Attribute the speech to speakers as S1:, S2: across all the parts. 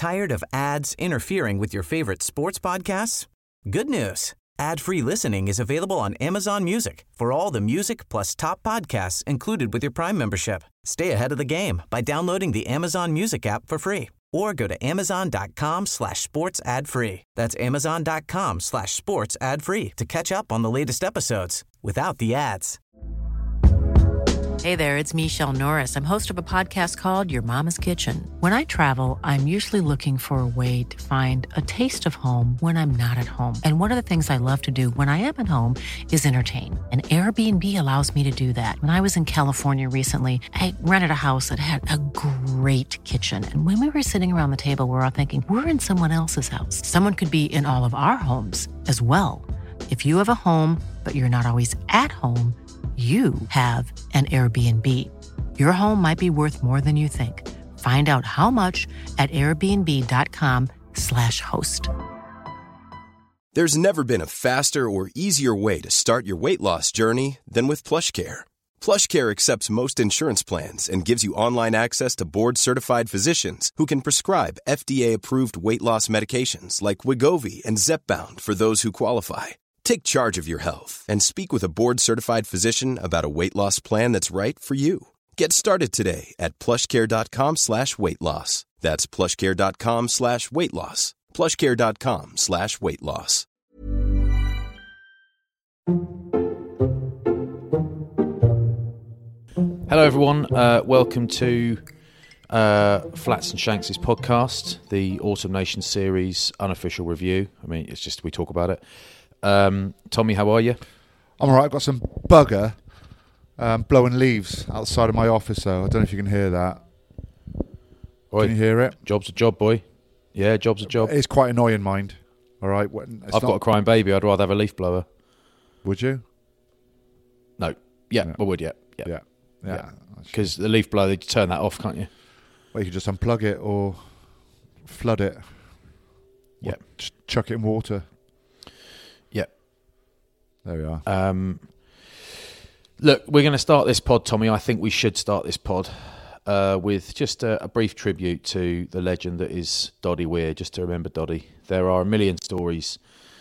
S1: Tired of ads interfering with your favorite sports podcasts? Good news. Ad-free listening is available on Amazon Music for all the music plus top podcasts included with your Prime membership. Stay ahead of the game by downloading the Amazon Music app for free or go to amazon.com/sports ad free. That's amazon.com/sports ad free to catch up on the latest episodes without the ads.
S2: Hey there, it's Michelle Norris. I'm host of a podcast called Your Mama's Kitchen. When I travel, I'm usually looking for a way to find a taste of home when I'm not at home. And one of the things I love to do when I am at home is entertain. And Airbnb allows me to do that. When I was in California recently, I rented a house that had a great kitchen. And when we were sitting around the table, we're all thinking, we're in someone else's house. Someone could be in all of our homes as well. If you have a home, but you're not always at home, you have an Airbnb. Your home might be worth more than you think. Find out how much at airbnb.com/host.
S3: There's never been a faster or easier way to start your weight loss journey than with PlushCare. PlushCare accepts most insurance plans and gives you online access to board-certified physicians who can prescribe FDA-approved weight loss medications like Wegovy and Zepbound for those who qualify. Take charge of your health and speak with a board-certified physician about a weight loss plan that's right for you. Get started today at plushcare.com/weight loss. That's plushcare.com/weight loss. plushcare.com/weight loss.
S4: Hello everyone, welcome to Flats and Shanks' podcast, the Autumn Nation series unofficial review. I mean, it's just we talk about it. Tommy, how are you?
S5: I'm alright. I've got some bugger blowing leaves outside of my office, though. I don't know if you can hear that.
S4: Oi.
S5: Can you hear it?
S4: Job's a job, boy. Yeah, job's a job.
S5: It's quite annoying, mind. Alright.
S4: I've got a crying baby. I'd rather have a leaf blower.
S5: Would you?
S4: No. Yeah, I would, yeah.
S5: Yeah.
S4: Because the leaf blower, you turn that off, can't you?
S5: Well, you could just unplug it or flood it.
S4: Yeah.
S5: Or just chuck it in water.
S4: Yeah.
S5: There we are.
S4: Look, we're going to start this pod, Tommy. I think we should start this pod with just a brief tribute to the legend that is Doddy Weir, just to remember Doddy. There are a million stories.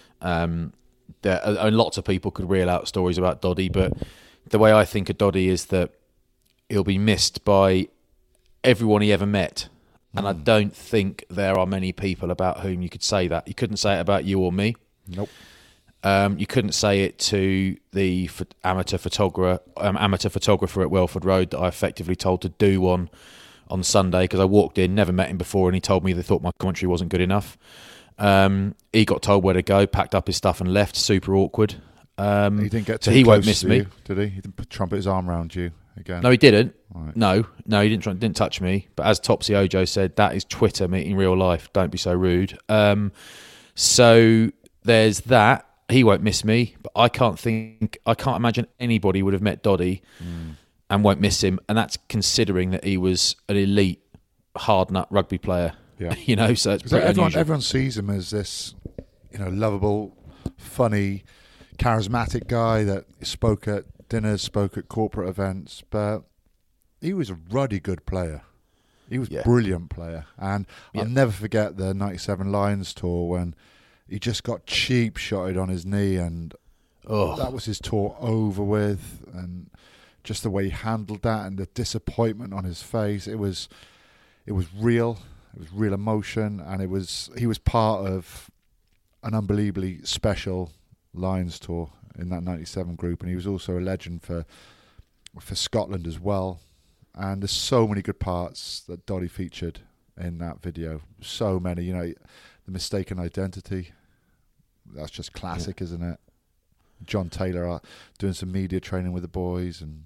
S4: Lots of people could reel out stories about Doddy, but the way I think of Doddy is that he'll be missed by everyone he ever met. And I don't think there are many people about whom you could say that. You couldn't say it about you or me.
S5: Nope.
S4: You couldn't say it to the amateur photographer at Welford Road that I effectively told to do one on Sunday because I walked in, never met him before, and he told me they thought my commentary wasn't good enough. He got told where to go, packed up his stuff and left. Super awkward.
S5: He didn't get too
S4: so he
S5: close
S4: won't miss
S5: to
S4: me,
S5: you, did he? He didn't trumpet his arm around you again.
S4: No, he didn't.
S5: Right.
S4: No, he didn't touch me. But as Topsy Ojo said, that is Twitter meeting real life. Don't be so rude. So there's that. He won't miss me, but I can't imagine anybody would have met Doddy and won't miss him. And that's considering that he was an elite, hard nut rugby player.
S5: Yeah.
S4: So it's pretty unusual.
S5: Everyone sees him as this, lovable, funny, charismatic guy that spoke at dinners, spoke at corporate events, but he was a ruddy good player. He was a brilliant player. And I'll never forget the 97 Lions tour when he just got cheap shotted on his knee and that was his tour over with, and just the way he handled that and the disappointment on his face, it was real. It was real emotion, and he was part of an unbelievably special Lions tour in that 97 group, and he was also a legend for Scotland as well. And there's so many good parts that Doddy featured in that video. So many, the mistaken identity. That's just classic, isn't it? John Taylor doing some media training with the boys, and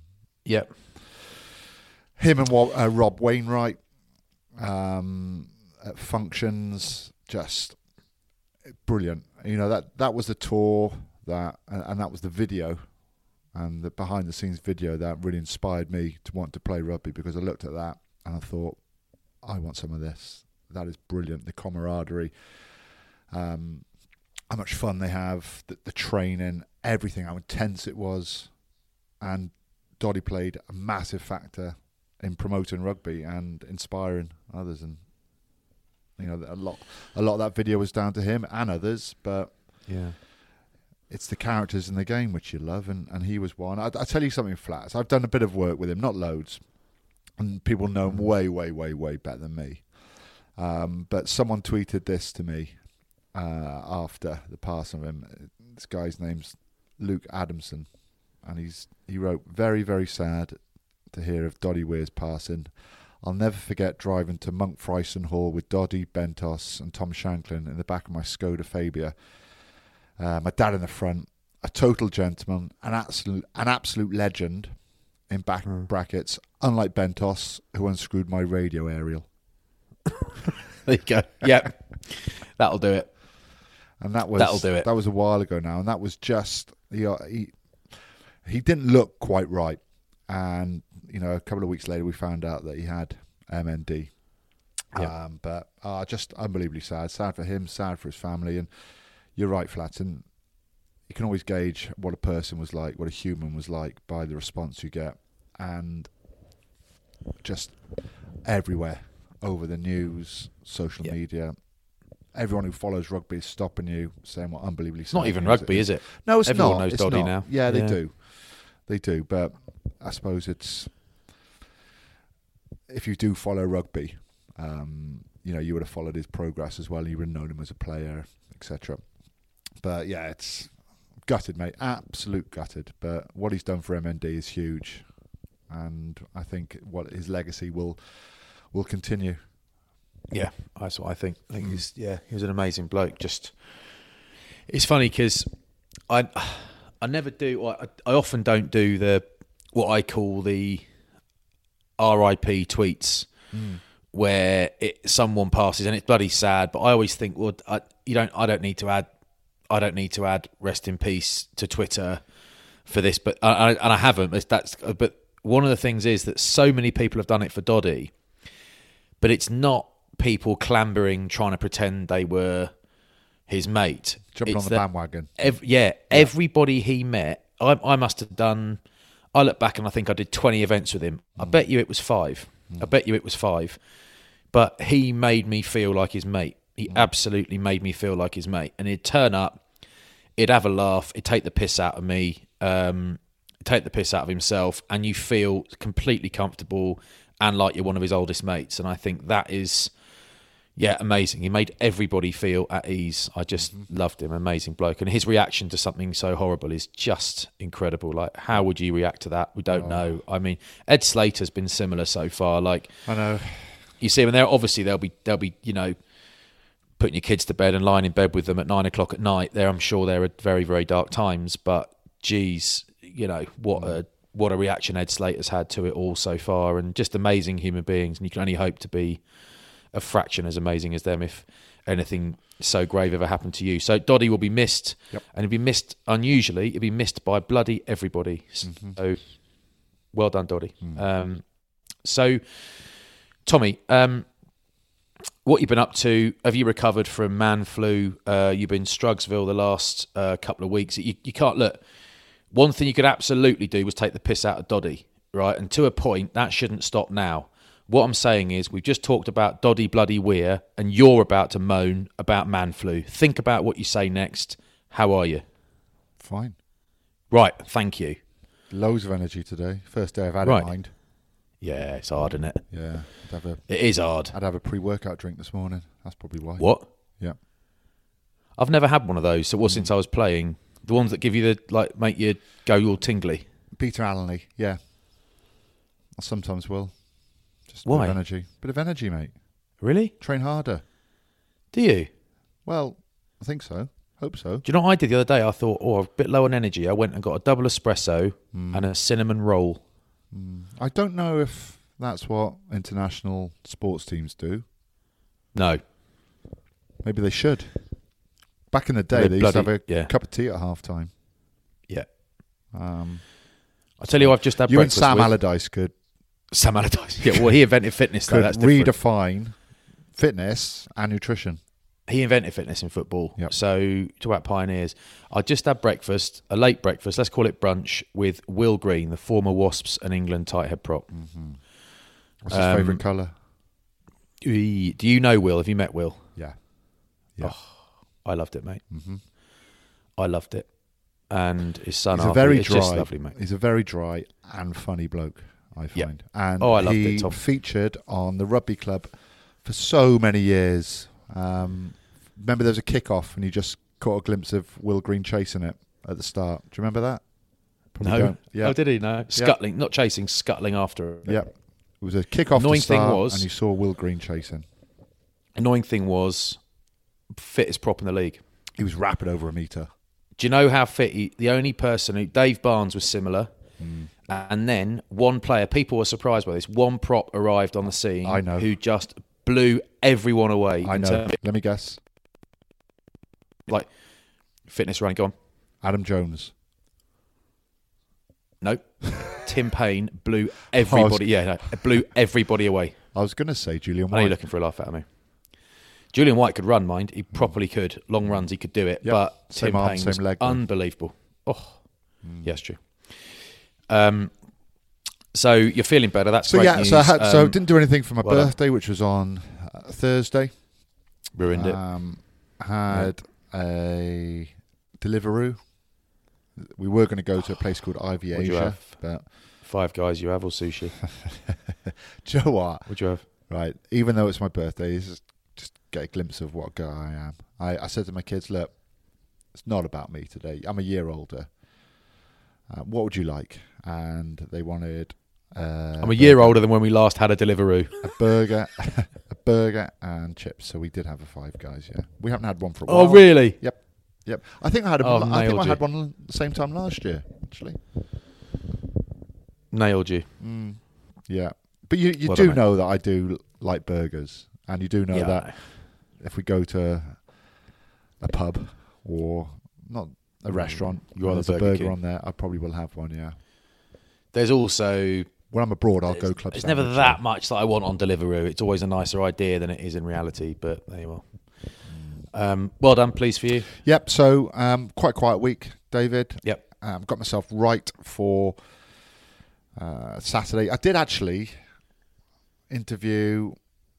S5: him and Rob Wainwright at functions, just brilliant. That was the tour and that was the video and the behind the scenes video that really inspired me to want to play rugby, because I looked at that and I thought, I want some of this. That is brilliant. The camaraderie, how much fun they have, the training, everything, how intense it was. And Doddy played a massive factor in promoting rugby and inspiring others. And You know, a lot of that video was down to him and others, but
S4: Yeah.
S5: it's the characters in the game which you love, and he was one. I tell you something, Flats. I've done a bit of work with him, not loads, and people know him way, way, way, way better than me. But someone tweeted this to me after the passing of him. This guy's name's Luke Adamson, and he wrote, "Very, very sad to hear of Doddy Weir's passing. I'll never forget driving to Monk Frison Hall with Doddy, Bentos and Tom Shanklin in the back of my Skoda Fabia. My dad in the front, a total gentleman, an absolute legend, in brackets, unlike Bentos, who unscrewed my radio aerial."
S4: There you go. Yep. That'll do it.
S5: And that'll
S4: do it.
S5: That was a while ago now, and that was just he didn't look quite right. And you know, a couple of weeks later, we found out that he had MND.
S4: Yeah.
S5: But just unbelievably sad. Sad for him, sad for his family. And you're right, Flats. And you can always gauge what a person was like, what a human was like, by the response you get. And just everywhere, over the news, social media, everyone who follows rugby is stopping you, saying what unbelievably sad.
S4: It's not even rugby, is it?
S5: No, it's
S4: Everyone
S5: not.
S4: knows
S5: It's
S4: Doddy
S5: not.
S4: now.
S5: Yeah, they do. They do. But I suppose it's, if you do follow rugby, you know, you would have followed his progress as well. You would have known him as a player, etc. But yeah, it's gutted, mate. Absolute gutted. But what he's done for MND is huge, and I think what his legacy will continue.
S4: Yeah, that's what I think. I think he was an amazing bloke. Just, it's funny because I never do. I often don't do the what I call the RIP tweets, where someone passes and it's bloody sad. But I always think, well, I don't need to add rest in peace to Twitter for this. But I haven't. But one of the things is that so many people have done it for Doddy, but it's not people clambering trying to pretend they were his mate.
S5: Jumping on the bandwagon.
S4: Everybody he met, I must have done, I look back and I think I did 20 events with him. I bet you it was 5. But he made me feel like his mate. He absolutely made me feel like his mate. And he'd turn up, he'd have a laugh, he'd take the piss out of me, take the piss out of himself, and you feel completely comfortable and like you're one of his oldest mates. And I think that is, amazing. He made everybody feel at ease. I just loved him. Amazing bloke. And his reaction to something so horrible is just incredible. Like, how would you react to that? We don't know. I mean, Ed Slater's been similar so far. Like,
S5: I know.
S4: You see, when they'll be, you know, putting your kids to bed and lying in bed with them at 9 o'clock at night. I'm sure there are very, very dark times. But geez, you know, what a reaction Ed Slater's had to it all so far, and just amazing human beings. And you can only hope to be a fraction as amazing as them if anything so grave ever happened to you. So Doddy will be missed, and he'll be missed unusually. He'll be missed by bloody everybody. So well done, Doddy. So Tommy, what you've been up to? Have you recovered from man flu? You've been Strugsville the last couple of weeks. You can't look. One thing you could absolutely do was take the piss out of Doddy, right? And to a point, that shouldn't stop now. What I'm saying is, we've just talked about Doddy bloody Weir, and you're about to moan about man flu. Think about what you say next. How are you?
S5: Fine.
S4: Right, thank you.
S5: Loads of energy today. First day I've had it, mind.
S4: Yeah, it's hard, isn't it?
S5: Yeah.
S4: It is hard.
S5: I'd have a pre-workout drink this morning. That's probably why.
S4: What?
S5: Yeah.
S4: I've never had one of those. So since I was playing. The ones that give you make you go all tingly.
S5: Peter Allenley, yeah. I sometimes will. Just a
S4: Why?
S5: Bit of energy, mate.
S4: Really?
S5: Train harder.
S4: Do you?
S5: Well, I think so. Hope so.
S4: Do you know what I did the other day? I thought, a bit low on energy. I went and got a double espresso and a cinnamon roll.
S5: I don't know if that's what international sports teams do.
S4: No.
S5: Maybe they should. Back in the day, they used to have a cup of tea at half-time.
S4: Yeah.
S5: I
S4: tell you, I've just had breakfast
S5: and Sam Allardyce could...
S4: Sam Allardyce. Yeah, well, he invented fitness, though. That's different.
S5: Redefine fitness and nutrition.
S4: He invented fitness in football.
S5: Yep.
S4: So, talk about pioneers. I just had breakfast, a late breakfast, let's call it brunch, with Will Green, the former Wasps and England tight head prop.
S5: What's his favourite colour?
S4: Do you know Will? Have you met Will?
S5: Yeah.
S4: I loved it, mate. Mm-hmm. I loved it. And his son,
S5: He's
S4: just lovely, mate.
S5: He's a very dry and funny bloke, I find. And
S4: I loved
S5: he
S4: it, Tom.
S5: featured on the rugby club for so many years. Remember there was a kick-off and you just caught a glimpse of Will Green chasing it at the start. Do you remember that? Probably
S4: No.
S5: don't. Yeah.
S4: Oh, did he? No. Scuttling, not chasing, scuttling after it.
S5: Yeah. It was a kick-off to
S4: Annoying
S5: start
S4: thing was,
S5: and you saw Will Green chasing.
S4: Annoying thing was, fittest prop in the league.
S5: He was rapid over a metre.
S4: Do you know how fit the only person who... Dave Barnes was similar. And then one player, people were surprised by this, one prop arrived on the scene.
S5: I know.
S4: Who just blew everyone away.
S5: I know. Let me guess.
S4: Like, fitness running, go on.
S5: Adam Jones.
S4: Nope. Tim Payne blew everybody. Blew everybody away.
S5: I was going to say Julian
S4: I know
S5: White.
S4: you're looking for a laugh out of me. Julian White could run, mind. He properly could. Long runs, he could do it.
S5: Yep.
S4: But
S5: Same
S4: Tim
S5: arm,
S4: Payne
S5: same
S4: was
S5: leg, though.
S4: unbelievable. Oh, yeah, it's true. So you're feeling better. That's great news.
S5: So I didn't do anything for my
S4: well
S5: birthday, which was on Thursday.
S4: Ruined it.
S5: Had a Deliveroo. We were going to go to a place called Ivy
S4: What'd you
S5: Asia,
S4: have?
S5: but
S4: Five Guys you have or sushi?
S5: do you know what?
S4: What'd you have?
S5: Right, even though it's my birthday, this is just get a glimpse of what guy I am. I said to my kids, look, it's not about me today. I'm a year older. What would you like? And they wanted...
S4: I'm a year older than when we last had a Deliveroo.
S5: A burger and chips. So we did have a Five Guys, yeah. We haven't had one for a while.
S4: Oh, really?
S5: Yep. I think I had
S4: nailed
S5: had
S4: you.
S5: one the same time last year, actually.
S4: Nailed you.
S5: Yeah. But you
S4: Well
S5: do
S4: done,
S5: know that I do like burgers. And you do know that if we go to a pub or not a restaurant,
S4: You are
S5: and
S4: the
S5: there's a
S4: Burger
S5: burger
S4: King.
S5: on there, I probably will have one, yeah.
S4: There's also...
S5: When I'm abroad, I'll go club
S4: It's
S5: sandwich.
S4: never that much that I want on Deliveroo. It's always a nicer idea than it is in reality, but there you are. Well done, pleased for you.
S5: Yep, so quite a quiet week, David.
S4: Yep.
S5: Got myself right for Saturday. I did actually interview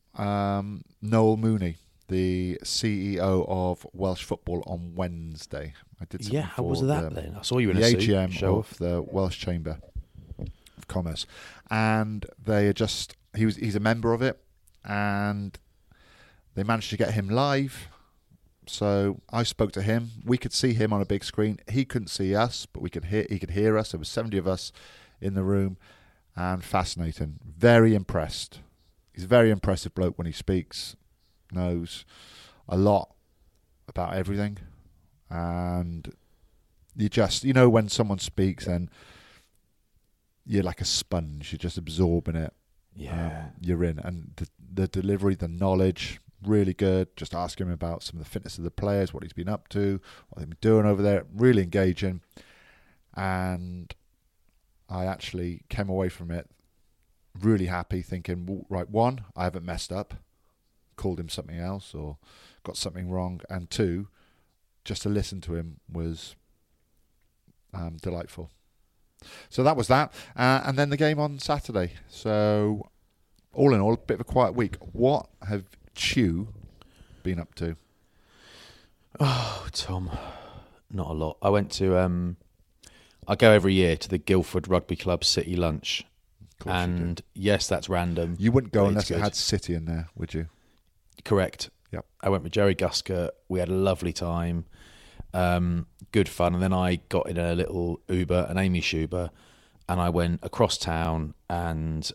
S5: Noel Mooney, the CEO of Welsh Football, on Wednesday. I did something
S4: How
S5: for
S4: was that then? I saw you in
S5: the
S4: a suit.
S5: AGM
S4: Show
S5: of the Welsh Chamber of Commerce, and they are just he's a member of it, and they managed to get him live. So I spoke to him. We could see him on a big screen. He couldn't see us, but he could hear us. There was 70 of us in the room, and fascinating. Very impressed. He's a very impressive bloke when he speaks. Knows a lot about everything, and you know when someone speaks, then you're like a sponge. You're just absorbing it.
S4: Yeah.
S5: You're in, and the delivery, the knowledge. Really good. Just ask him about some of the fitness of the players, what he's been up to, what they've been doing over there. Really engaging. And I actually came away from it really happy, thinking, right, one, I haven't messed up, called him something else or got something wrong. And two, just to listen to him was delightful. So that was that. And then the game on Saturday. So all in all, a bit of a quiet week. What have Chew been up to?
S4: Oh, Tom, not a lot. I went to I go every year to the Guildford Rugby Club City Lunch, and yes, that's random.
S5: You wouldn't go
S4: but
S5: unless
S4: it's
S5: it
S4: good.
S5: had City in there, would you?
S4: Correct.
S5: Yep.
S4: I went with Jerry Gusker. We had a lovely time, good fun, and then I got in a little Uber, an Amy Schuber, and I went across town and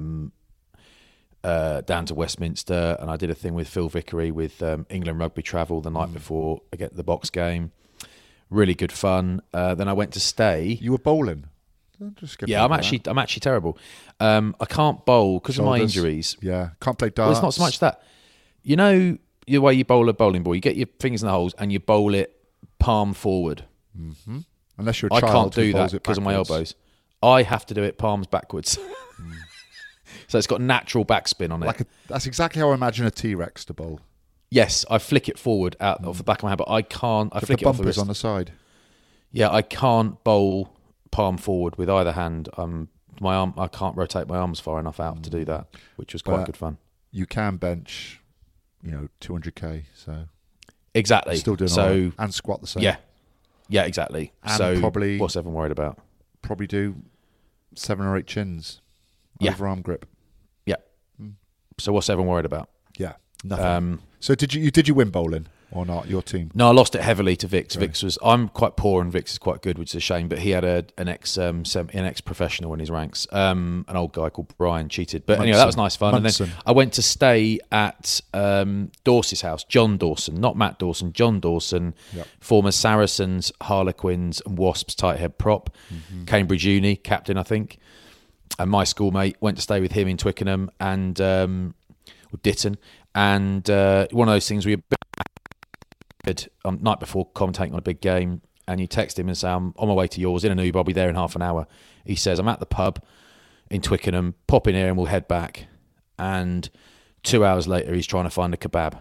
S4: down to Westminster, and I did a thing with Phil Vickery with England Rugby Travel the night before I get the box game. Really good fun. Then I went to stay.
S5: You were bowling.
S4: Yeah, I'm actually terrible. I can't bowl because of my
S5: Shoulders.
S4: injuries.
S5: Yeah, can't play
S4: Well,
S5: darts.
S4: it's not so much that. You know the way you bowl a bowling ball, you get your fingers in the holes and you bowl it palm forward.
S5: Mm-hmm. Unless you're a
S4: I
S5: child
S4: can't
S5: who
S4: do that
S5: bowls it
S4: because of my
S5: backwards.
S4: elbows. I have to do it palms backwards. So it's got natural backspin on it.
S5: That's exactly how I imagine a T-Rex to bowl.
S4: Yes, I flick it forward out of the back of my hand, but I can't. I
S5: With
S4: flick
S5: the
S4: it off the
S5: bumpers
S4: wrist.
S5: on the side.
S4: Yeah, I can't bowl palm forward with either hand. My arm, I can't rotate my arms far enough out to do that, which was quite
S5: But
S4: good fun.
S5: you can bench, 200k. So
S4: Exactly.
S5: still doing all right. And squat the same.
S4: Yeah, exactly.
S5: And
S4: so
S5: probably
S4: what's everyone worried about?
S5: Probably do 7 or 8 chins. Overarm grip.
S4: Yeah. So what's everyone worried about?
S5: Yeah, nothing. So did you win bowling or not? Your team?
S4: No, I lost it heavily to Vix.
S5: Right.
S4: Vix was. I'm quite poor, and Vix is quite good, which is a shame. But he had an ex professional in his ranks. An old guy called Brian cheated. But anyway, that was nice fun.
S5: Munson.
S4: And then I went to stay at Dawson's house. John Dawson, not Matt Dawson. John Dawson, former Saracens, Harlequins, and Wasps tight head prop, Cambridge Uni captain, I think. And my schoolmate went to stay with him in Twickenham and Ditton. And one of those things where you're night before commentating on a big game, and you text him and say, I'm on my way to yours in an Uber, I'll be there in half an hour. He says, I'm at the pub in Twickenham, pop in here and we'll head back. And 2 hours later, he's trying to find a kebab.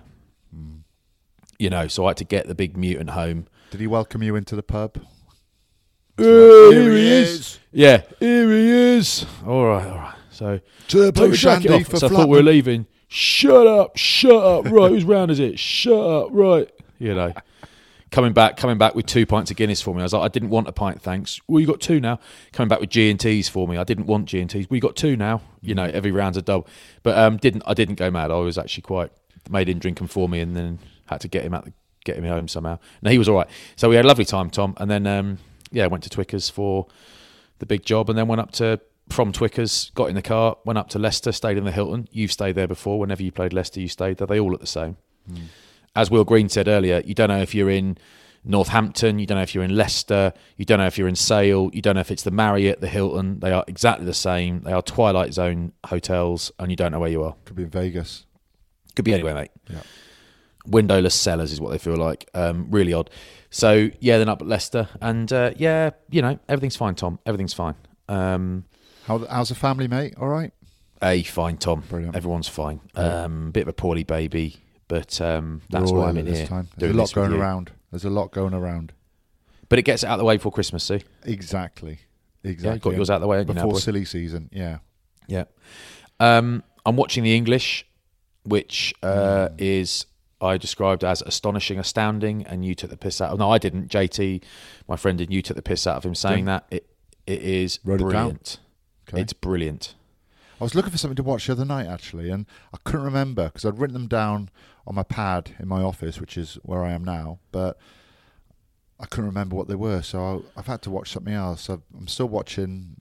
S4: So I had to get the big mutant home.
S5: Did he welcome you into the pub?
S4: Here he is. Yeah, here he is. All right. So,
S5: Turbo
S4: jacket
S5: Shandy
S4: off.
S5: for
S4: So I thought we were
S5: Flatman.
S4: leaving. Shut up. Right, whose round is it? Shut up. Right. Coming back with 2 pints of Guinness for me. I was like, I didn't want a pint, thanks. Well, you got 2 now. Coming back with G&Ts for me. I didn't want G&Ts. We got 2 now. Every round's a double. But I didn't go mad. I was actually quite made him drink them for me, and then had to get him home somehow. No, he was all right. So we had a lovely time, Tom. And then went to Twickers for the big job, and then went up from Twickers, got in the car, went up to Leicester, stayed in the Hilton. You've stayed there before. Whenever you played Leicester, you stayed there. They all look the same. As Will Green said earlier, you don't know if you're in Northampton, you don't know if you're in Leicester, you don't know if you're in Sale, you don't know if it's the Marriott, the Hilton. They are exactly the same. They are Twilight Zone hotels, and you don't know where you are.
S5: Could be in Vegas.
S4: Could be anywhere, mate.
S5: Yeah.
S4: Windowless cellars is what they feel like. Really odd. So, then up at Leicester, and everything's fine, Tom. Everything's fine.
S5: How's the family, mate? All right?
S4: Fine, Tom.
S5: Brilliant.
S4: Everyone's fine. Bit of a poorly baby, but that's
S5: We're all
S4: why I'm
S5: ill
S4: in
S5: this
S4: here.
S5: time. There's a lot going around. There's a lot going around.
S4: But it gets it out of the way before Christmas, see?
S5: Exactly.
S4: Yeah, got yours out of the way, haven't you,
S5: before
S4: now, boy?
S5: silly season. Yeah.
S4: Yeah. I'm watching The English, which is I described as astonishing, astounding, and you took the piss out of. No, I didn't. JT, my friend, did. You took the piss out of him saying that. It is brilliant.
S5: Okay.
S4: It's brilliant.
S5: I was looking for something to watch the other night, actually, and I couldn't remember because I'd written them down on my pad in my office, which is where I am now, but I couldn't remember what they were, so I've had to watch something else. I'm still watching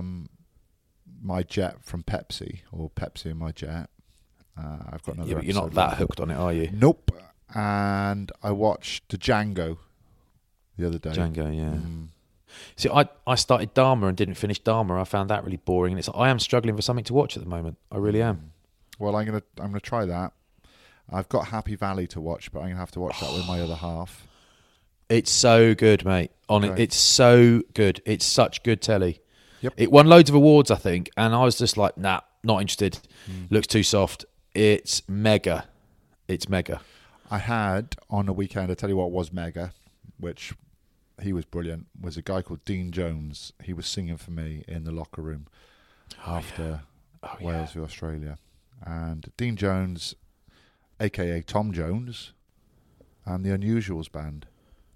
S5: My Jet from Pepsi, or Pepsi in My Jet. I've got another.
S4: Yeah, but you're not that hooked on it, are you?
S5: Nope. And I watched the Django the other day.
S4: Django, yeah. See, I started Dharma and didn't finish Dharma. I found that really boring, and I am struggling for something to watch at the moment. I really am.
S5: Well, I'm gonna try that. I've got Happy Valley to watch, but I'm gonna have to watch that with my other half.
S4: It's so good, mate. It's so good. It's such good telly.
S5: Yep.
S4: It won loads of awards, I think, and I was just like, nah, not interested. Looks too soft. It's mega. It's mega.
S5: I had on a weekend, I tell you what was mega, which he was brilliant, was a guy called Dean Jones. He was singing for me in the locker room after Wales v Australia. And Dean Jones, a.k.a. Tom Jones, and the Unusuals band.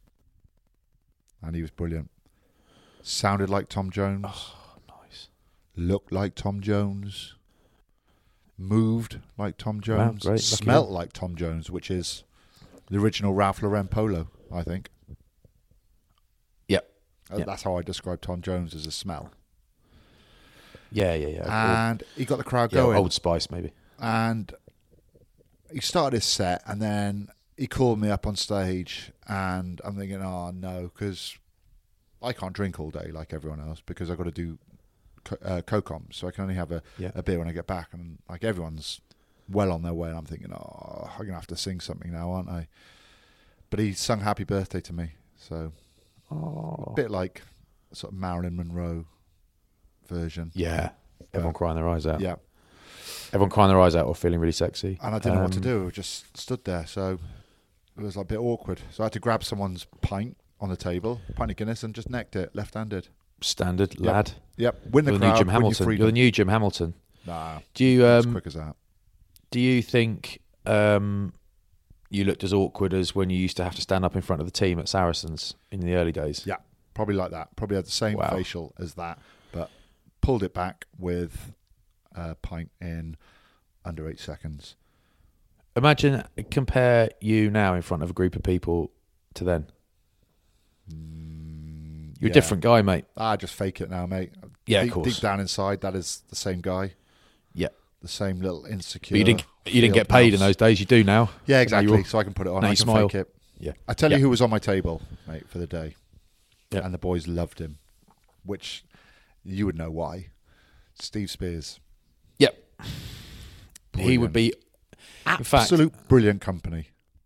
S5: And he was brilliant. Sounded like Tom Jones.
S4: Oh, nice.
S5: Looked like Tom Jones. Moved like Tom Jones.
S4: Wow, great.
S5: Smelt like Tom Jones, which is the original Ralph Lauren polo, I think.
S4: Yep.
S5: That's how I describe Tom Jones, as a smell.
S4: Yeah.
S5: And he got the crowd going.
S4: Old Spice, maybe.
S5: And he started his set, and then he called me up on stage, and I'm thinking, oh no, because I can't drink all day like everyone else, because I've got to do co-coms, so I can only have a beer when I get back, and like everyone's well on their way, and I'm thinking, oh, I'm going to have to sing something now, aren't I? But he sung Happy Birthday to me, so a bit like a sort of Marilyn Monroe version.
S4: Yeah. Everyone crying their eyes out.
S5: Yeah.
S4: Everyone crying their eyes out or feeling really sexy.
S5: And I didn't know what to do. I just stood there, so it was like a bit awkward. So I had to grab someone's pint on the table, pint of Guinness, and just necked it left-handed.
S4: Standard lad.
S5: Yep. Win the
S4: You're
S5: crowd,
S4: the new Jim
S5: win your
S4: Hamilton.
S5: freedom.
S4: You're the new Jim Hamilton.
S5: Nah,
S4: Do you?
S5: as quick as that.
S4: Do you think you looked as awkward as when you used to have to stand up in front of the team at Saracens in the early days?
S5: Yeah, probably like that. Probably had the same facial as that, but pulled it back with a pint in under 8 seconds.
S4: Imagine, compare you now in front of a group of people to then. You're a different guy, mate.
S5: I just fake it now, mate.
S4: Yeah, of course.
S5: Deep down inside, that is the same guy.
S4: Yeah.
S5: The same little insecure.
S4: But you didn't get paid in those days. You do now.
S5: Yeah, exactly. So I can put it on.
S4: Now
S5: I
S4: you
S5: can
S4: smile.
S5: fake it.
S4: Yeah.
S5: I tell you who was on my table, mate, for the day.
S4: Yeah.
S5: And the boys loved him, which you would know why. Steve Spears.
S4: Yep.
S5: Brilliant.
S4: He would be
S5: absolute brilliant company.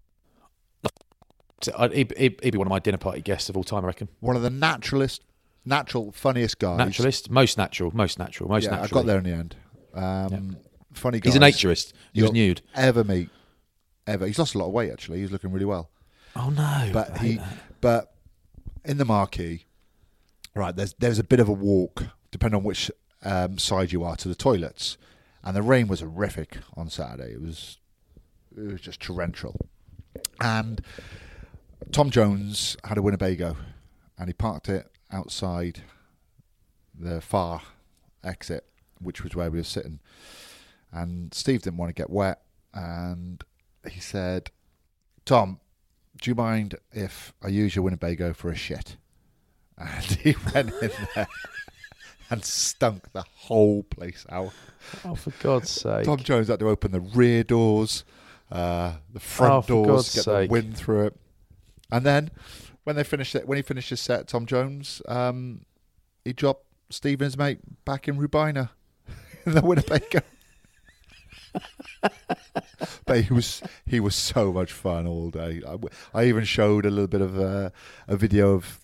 S4: He'd be one of my dinner party guests of all time, I reckon.
S5: One of the natural, funniest guys.
S4: Naturalist, most natural.
S5: Yeah, I got there in the end. Funny guy.
S4: He's a naturist. He was nude.
S5: Ever meet. He's lost a lot of weight, actually. He's looking really well.
S4: Oh, no.
S5: But in the marquee, right, there's a bit of a walk, depending on which side you are, to the toilets. And the rain was horrific on Saturday. It was just torrential. And Tom Jones had a Winnebago, and he parked it outside the far exit, which was where we were sitting. And Steve didn't want to get wet, and he said, "Tom, do you mind if I use your Winnebago for a shit?" And he went in there and stunk the whole place out.
S4: Oh, for God's sake.
S5: Tom Jones had to open the rear doors, the front doors, get the wind through it. And then when he finished his set, Tom Jones, he dropped Steve and his mate back in Rubina in the Winnebago. But he was so much fun all day. I even showed a little bit of a video of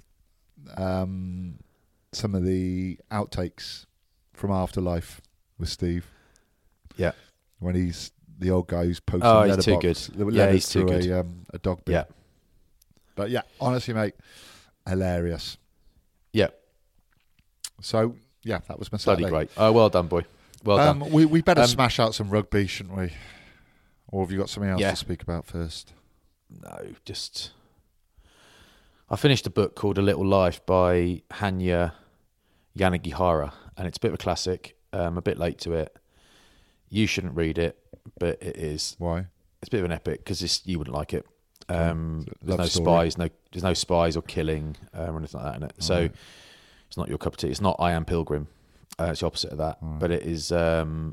S5: some of the outtakes from Afterlife with Steve.
S4: Yeah,
S5: when he's the old guy who's posting
S4: he's too good. Yeah, he's too good.
S5: A dog bin.
S4: Yeah,
S5: but yeah, honestly, mate, hilarious.
S4: Yeah.
S5: So yeah, that was my Saturday.
S4: Bloody great. Oh, well done, boy. Well done.
S5: We better smash out some rugby, shouldn't we? Or have you got something else to speak about first?
S4: No, just... I finished a book called A Little Life by Hanya Yanagihara, and it's a bit of a classic. I'm a bit late to it. You shouldn't read it, but it is.
S5: Why?
S4: It's a bit of an epic because you wouldn't like it. There's no spies, there's no spies or killing or anything like that in it. So it's not your cup of tea. It's not I Am Pilgrim. It's the opposite of that. But it is, mate.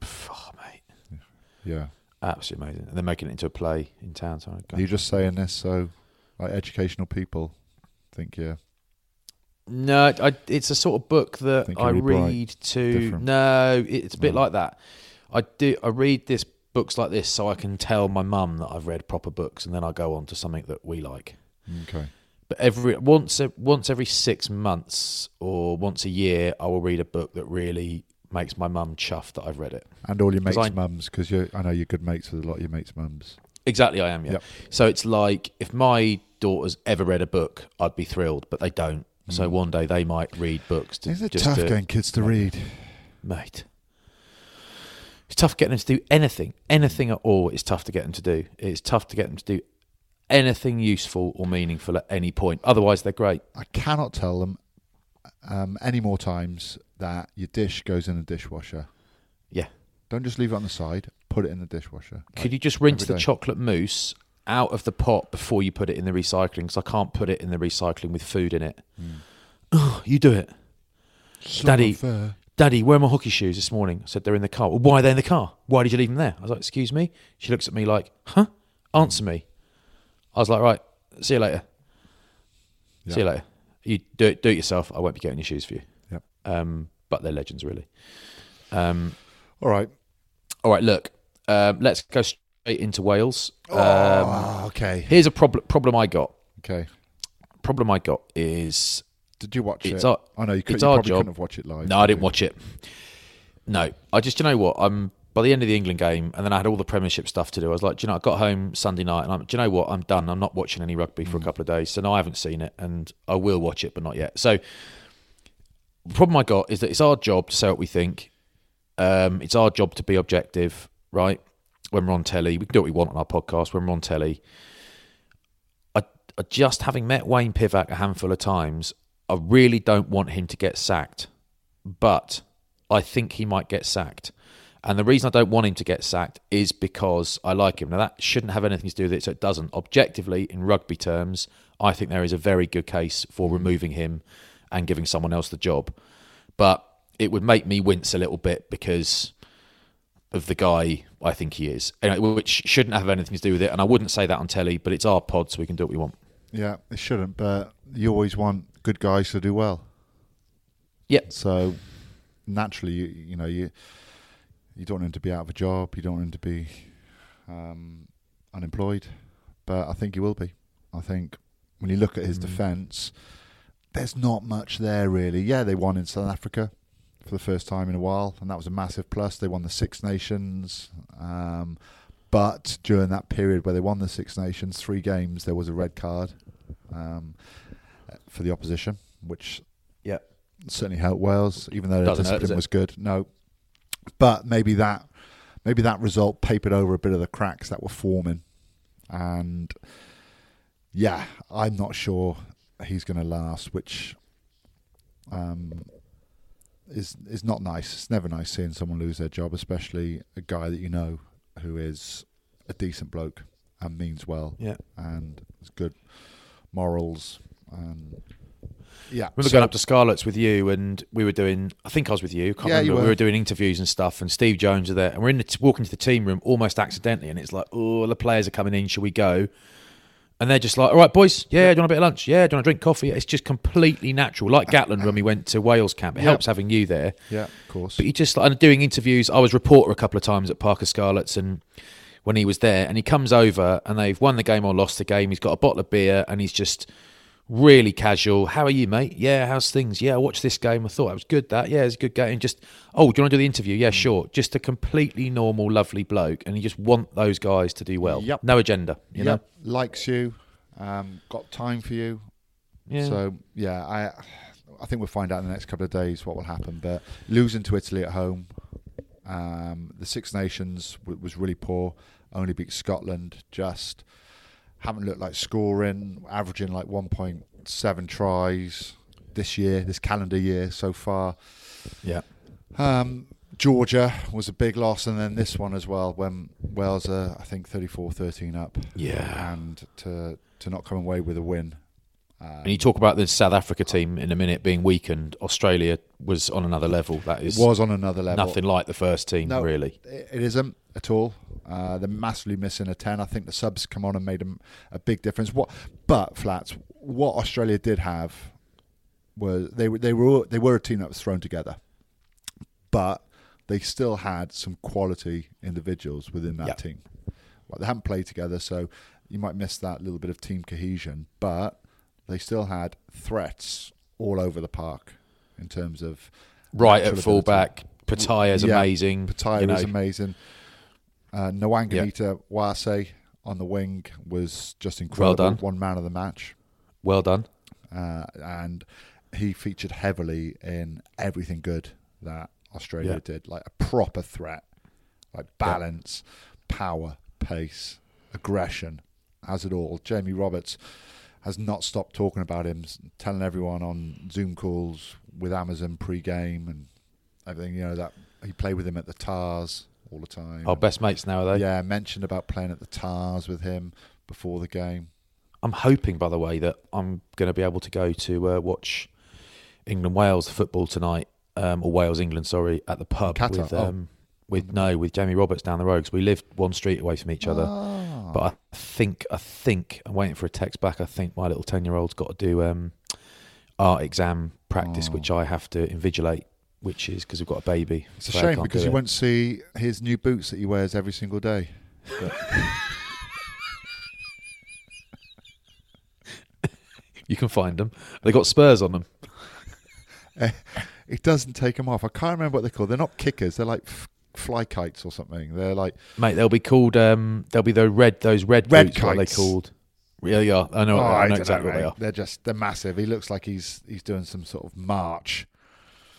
S5: Yeah.
S4: Absolutely amazing. And they're making it into a play in town. So
S5: Are you just saying this so like educational people think
S4: No, it's a sort of book that I read to...
S5: Different.
S4: No, it's a bit like that. I read books like this so I can tell my mum that I've read proper books, and then I go on to something that we like.
S5: Okay.
S4: But once every 6 months or once a year, I will read a book that really makes my mum chuffed that I've read it.
S5: And all your mates' mums, because I know you're good mates with a lot of your mates' mums.
S4: Exactly, I am, yeah. Yep. So it's like, if my daughters ever read a book, I'd be thrilled, but they don't. So one day they might read books.
S5: Isn't it tough getting kids to read?
S4: Mate. It's tough getting them to do anything at all. It's tough to get them to do. It's tough to get them to do anything useful or meaningful at any point. Otherwise, they're great.
S5: I cannot tell them any more times that your dish goes in the dishwasher.
S4: Yeah.
S5: Don't just leave it on the side. Put it in the dishwasher.
S4: Could you just rinse the chocolate mousse out of the pot before you put it in the recycling? Because I can't put it in the recycling with food in it. Oh, you do it.
S5: So
S4: Daddy, where are my hockey shoes this morning? I said, they're in the car. Well, why are they in the car? Why did you leave them there? I was like, excuse me? She looks at me like, huh? Answer me. I was like, right, see you later. Yeah. See you later. You do it yourself. I won't be getting your shoes for you.
S5: Yep.
S4: But they're legends, really.
S5: All right,
S4: look, let's go straight into Wales.
S5: Okay.
S4: Here's a problem I got.
S5: Okay.
S4: Problem I got is...
S5: Did you watch it?
S4: I
S5: know you probably couldn't have watched it live.
S4: No, I didn't watch it. No, I just, you know what? By the end of the England game, and then I had all the Premiership stuff to do. I was like, I got home Sunday night, and do you know what? I'm done. I'm not watching any rugby for a couple of days. So no, I haven't seen it, and I will watch it, but not yet. So the problem I got is that it's our job to say what we think. It's our job to be objective, right? when we're on telly. We can do what we want on our podcast when we're on telly. I just, having met Wayne Pivac a handful of times, I really don't want him to get sacked. But I think he might get sacked. And the reason I don't want him to get sacked is because I like him. Now, that shouldn't have anything to do with it, so it doesn't. Objectively, in rugby terms, I think there is a very good case for removing him and giving someone else the job. But it would make me wince a little bit because of the guy I think he is, anyway, which shouldn't have anything to do with it. And I wouldn't say that on telly, but it's our pod, so we can do what we want. Yeah,
S5: it shouldn't, but you always want good guys to do well.
S4: Yeah.
S5: So naturally, you don't want him to be out of a job. You don't want him to be unemployed. But I think he will be. I think when you look at his defence, there's not much there really. Yeah, they won in South Africa for the first time in a while, and that was a massive plus. They won the Six Nations. But during that period where they won the Six Nations, 3 games, there was a red card for the opposition, which certainly helped Wales, even though the discipline was good. No. But maybe that result papered over a bit of the cracks that were forming, and I'm not sure he's going to last, which is not nice. It's never nice seeing someone lose their job, especially a guy that you know who is a decent bloke and means well, and has good morals. Yeah,
S4: we were going up to Scarlett's with you, and we were doing. I think I was with you. Can't remember. We were doing interviews and stuff, and Steve Jones was there, and we're walking to the team room almost accidentally, and it's like, oh, the players are coming in. Shall we go? And they're just like, all right, boys. Yeah, do you want a bit of lunch? Yeah, do you want to drink coffee? It's just completely natural, like Gatland when we went to Wales camp. It helps having you there.
S5: Yeah, of course.
S4: But you just like doing interviews. I was reporter a couple of times at Parker Scarlett's, and when he was there, and he comes over, and they've won the game or lost the game. He's got a bottle of beer, and he's just really casual. How are you, mate? Yeah, how's things? Yeah, I watched this game. I thought it was good. Yeah, it's a good game. And just, do you want to do the interview? Yeah, sure. Just a completely normal, lovely bloke. And you just want those guys to do well.
S5: Yep.
S4: No agenda, you know?
S5: Likes you, got time for you. Yeah. So, I think we'll find out in the next couple of days what will happen. But losing to Italy at home, the Six Nations was really poor. Only beat Scotland, just haven't looked like scoring, averaging like 1.7 tries this calendar year so far.
S4: Yeah.
S5: Georgia was a big loss, and then this one as well when Wales are, I think, 34-13 up.
S4: Yeah.
S5: And to not come away with a win.
S4: And you talk about the South Africa team in a minute being weakened. Australia was on another level.
S5: It was on another level.
S4: Nothing like the first team, really.
S5: It isn't at all. They're massively missing a 10. I think the subs come on and made a big difference. But Flats, what Australia did have was they were a team that was thrown together, but they still had some quality individuals within that team. Well, they haven't played together, so you might miss that little bit of team cohesion, but they still had threats all over the park in terms of
S4: right at fullback. Petaya's amazing.
S5: Petaya's amazing. Nwanganita Wase on the wing was just incredible.
S4: Well done.
S5: One man of the match.
S4: Well done.
S5: And he featured heavily in everything good that Australia did, like a proper threat, like balance, power, pace, aggression, has it all. Jamie Roberts has not stopped talking about him, telling everyone on Zoom calls with Amazon pre-game and everything, that he played with him at the Tars all the time.
S4: Our best mates now, are they?
S5: Yeah, mentioned about playing at the Tars with him before the game.
S4: I'm hoping, by the way, that I'm going to be able to go to watch England-Wales football tonight, or Wales-England, sorry, at the pub with Jamie Roberts down the road, because we live one street away from each other. But I think I'm waiting for a text back. I think my little 10-year-old's got to do art exam practice, which I have to invigilate, which is because we've got a baby.
S5: It's a shame because you won't see his new boots that he wears every single day.
S4: You can find them. They got spurs on them.
S5: It doesn't take them off. I can't remember what they're called. They're not kickers. They're like fly kites or something. They're like,
S4: mate, they'll be called. They'll be those red boots.
S5: Kites.
S4: What are they called? Yeah, I know. I know exactly what they are.
S5: They're massive. He looks like he's doing some sort of march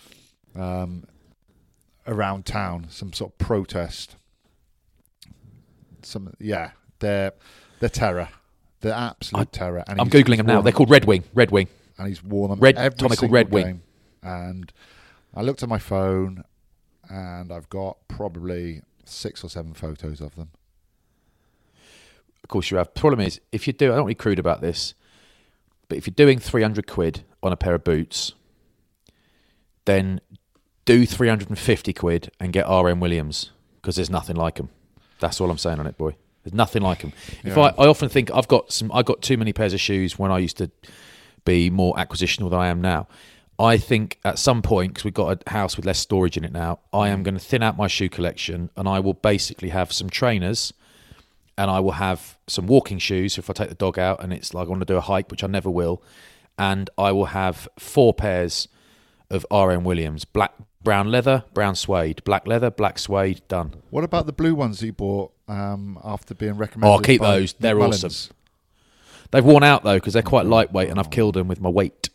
S5: around town, some sort of protest. they're terror. They're absolute terror. And
S4: I'm Googling them now. They're called Red Wing.
S5: And he's worn them
S4: Red
S5: every
S4: Tonical
S5: single
S4: Red
S5: game.
S4: Wing.
S5: And I looked at my phone, and I've got probably 6 or 7 photos of them.
S4: Of course you have. Problem is, if you do, I don't want to be crude about this, but if you're doing 300 quid on a pair of boots, then do 350 quid and get RM Williams, because there's nothing like them. That's all I'm saying on it, boy. There's nothing like them. If I often think I got too many pairs of shoes when I used to be more acquisitional than I am now. I think at some point, because we've got a house with less storage in it now, I am going to thin out my shoe collection, and I will basically have some trainers, and I will have some walking shoes if I take the dog out and it's like I want to do a hike, which I never will, and I will have 4 pairs of RM Williams: brown leather, brown suede, black leather, black suede. Done.
S5: What about the blue ones that you bought after being recommended?
S4: Oh, I'll keep those. They're awesome. They've worn out though because they're quite lightweight, and I've killed them with my weight.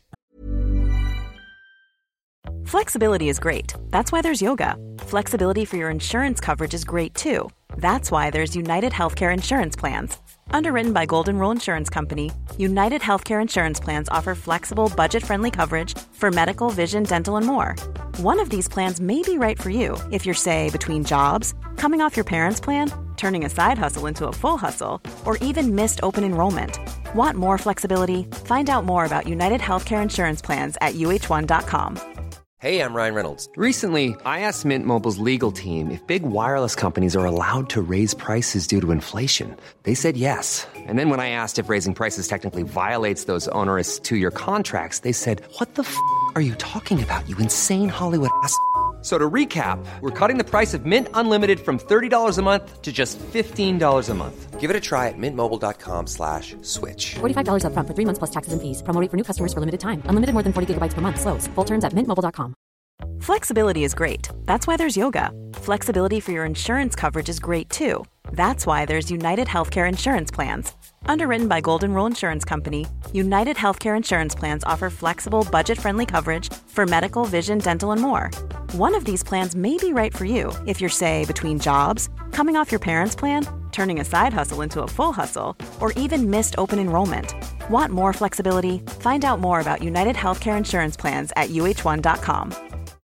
S6: Flexibility is great. That's why there's yoga. Flexibility for your insurance coverage is great too. That's why there's United Healthcare Insurance Plans. Underwritten by Golden Rule Insurance Company, United Healthcare Insurance Plans offer flexible, budget-friendly coverage for medical, vision, dental, and more. One of these plans may be right for you if you're, say, between jobs, coming off your parents' plan, turning a side hustle into a full hustle, or even missed open enrollment. Want more flexibility? Find out more about United Healthcare Insurance Plans at uh1.com.
S7: Hey, I'm Ryan Reynolds. Recently, I asked Mint Mobile's legal team if big wireless companies are allowed to raise prices due to inflation. They said yes. And then when I asked if raising prices technically violates those onerous 2-year contracts, they said, "What the f*** are you talking about, you insane Hollywood ass?" So to recap, we're cutting the price of Mint Unlimited from $30 a month to just $15 a month. Give it a try at mintmobile.com/switch.
S8: $45 up front for 3 months plus taxes and fees. Promo rate for new customers for limited time. Unlimited more than 40 gigabytes per month. Slows full terms at mintmobile.com.
S6: Flexibility is great. That's why there's yoga. Flexibility for your insurance coverage is great too. That's why there's United Healthcare Insurance Plans. Underwritten by Golden Rule Insurance Company, United Healthcare Insurance Plans offer flexible, budget-friendly coverage for medical, vision, dental, and more. One of these plans may be right for you if you're, say, between jobs, coming off your parents' plan, turning a side hustle into a full hustle, or even missed open enrollment. Want more flexibility? Find out more about United Healthcare Insurance Plans at uh1.com.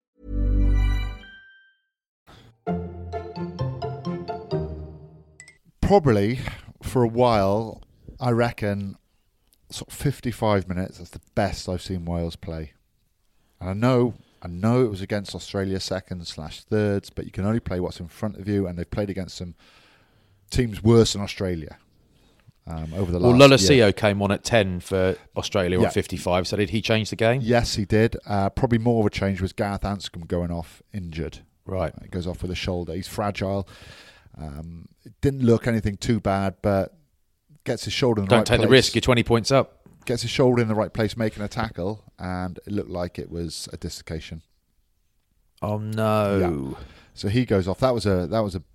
S5: Probably for a while, I reckon sort of 55 minutes, that's the best I've seen Wales play. And I know it was against Australia seconds/thirds, but you can only play what's in front of you, and they've played against some teams worse than Australia over the last
S4: Lolosio
S5: year.
S4: came on at 10 for Australia on 55, so did he change the game?
S5: Yes, he did. Probably more of a change was Gareth Anscombe going off injured.
S4: Right.
S5: He goes off with a shoulder. He's fragile. It didn't look anything too bad, but gets his shoulder in the right place.
S4: Don't take the risk, you're 20 points up.
S5: Gets his shoulder in the right place, making a tackle, and it looked like it was a dislocation.
S4: Oh no!
S5: Yeah. So he goes off. That was a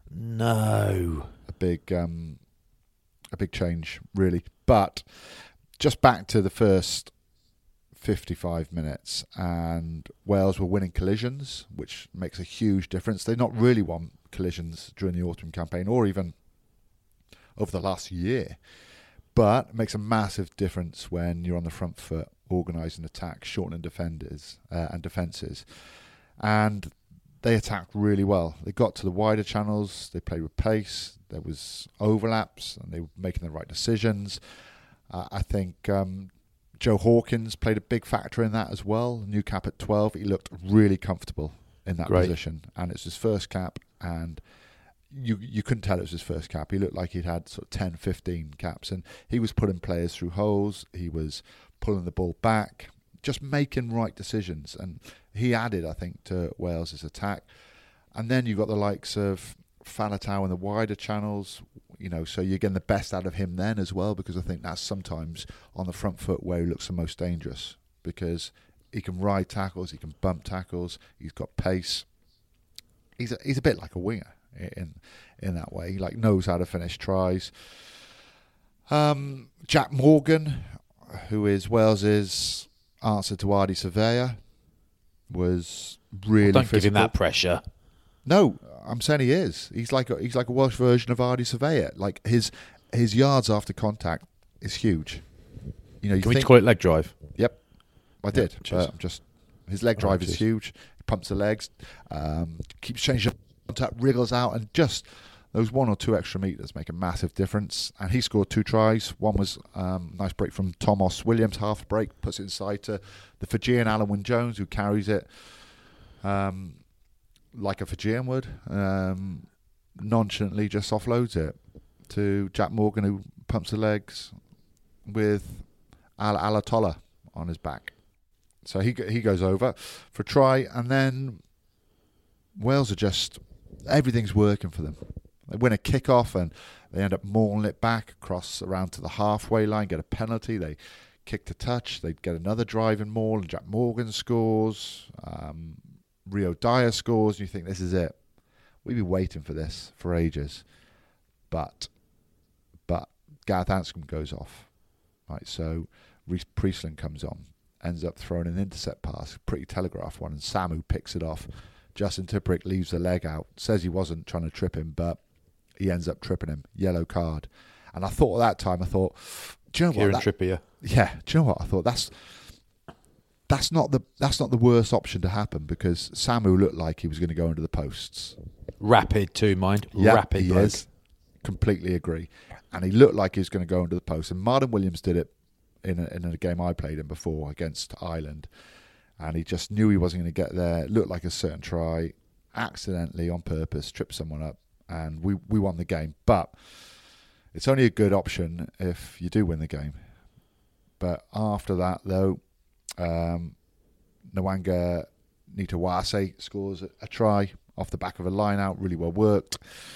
S5: big change, really. But just back to the first 55 minutes, and Wales were winning collisions, which makes a huge difference. They not really won collisions during the autumn campaign, or even over the last year. But it makes a massive difference when you're on the front foot, organising attacks, shortening defenders and defences. And they attacked really well. They got to the wider channels, they played with pace, there was overlaps, and they were making the right decisions. I think Joe Hawkins played a big factor in that as well. New cap at 12, he looked really comfortable in that position. And it's his first cap, and you couldn't tell it was his first cap. He looked like he'd had sort of 10, 15 caps, and he was putting players through holes. He was pulling the ball back, just making right decisions. And he added, I think, to Wales's attack. And then you've got the likes of Faletau in the wider channels, so you're getting the best out of him then as well, because I think that's sometimes on the front foot where he looks the most dangerous, because he can ride tackles, he can bump tackles, he's got pace. He's a bit like a winger in that way. He knows how to finish tries. Jack Morgan, who is Wales's answer to Ardie Surveyor, was really
S4: don't
S5: physical.
S4: give him that pressure.
S5: No, I'm saying he is. He's like a Welsh version of Ardy Surveyor. Like his yards after contact is huge. You know,
S4: Can we call it leg drive?
S5: Yep, I did.
S4: cheers.
S5: But I'm just his leg drive is huge. He pumps the legs, keeps changing contact, wriggles out, and just those 1 or 2 extra meters make a massive difference. And he scored 2 tries. One was nice break from Thomas Williams, half a break, puts it inside to the Fijian Alan Wynne-Jones, who carries it like a Fijian would. Nonchalantly just offloads it to Jack Morgan, who pumps the legs with Alatola on his back. So he goes over for a try, and then Wales are just, everything's working for them. They win a kick-off and they end up mauling it back across around to the halfway line, get a penalty. They kick to touch. They get another drive and maul, and Jack Morgan scores. Rio Dyer scores, and you think, this is it. We've been waiting for this for ages. But Gareth Anscombe goes off. Right, so Reece Priestland comes on, ends up throwing an intercept pass, pretty telegraph one, and Samu picks it off. Justin Tipuric leaves the leg out, says he wasn't trying to trip him, but he ends up tripping him. Yellow card. And I thought at that time, do you know
S4: Kieran
S5: what?
S4: Trippier.
S5: Yeah, do you know what? I thought that's not the worst option to happen, because Samu looked like he was going to go under the posts.
S4: Rapid too, mind.
S5: Yeah,
S4: Rapid.
S5: he
S4: bloke.
S5: is. Completely agree. And he looked like he was going to go under the post. And Martin Williams did it in a game I played in before against Ireland. And he just knew he wasn't going to get there. It looked like a certain try. Accidentally, on purpose, tripped someone up. And we won the game. But it's only a good option if you do win the game. But after that, though, Nwanga Nitawase scores a try off the back of a line out. Really well worked.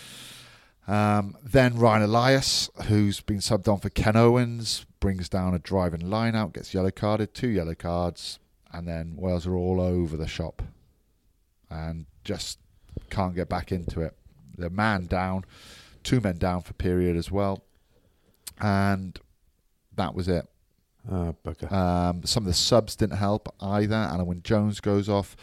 S5: Then Ryan Elias, who's been subbed on for Ken Owens, brings down a driving line out, gets yellow carded, 2 yellow cards, and then Wales are all over the shop and just can't get back into it. They're man down, 2 men down for period as well, and that was it.
S4: Oh, bugger.
S5: Some of the subs didn't help either. Alan Wynne-Jones goes off.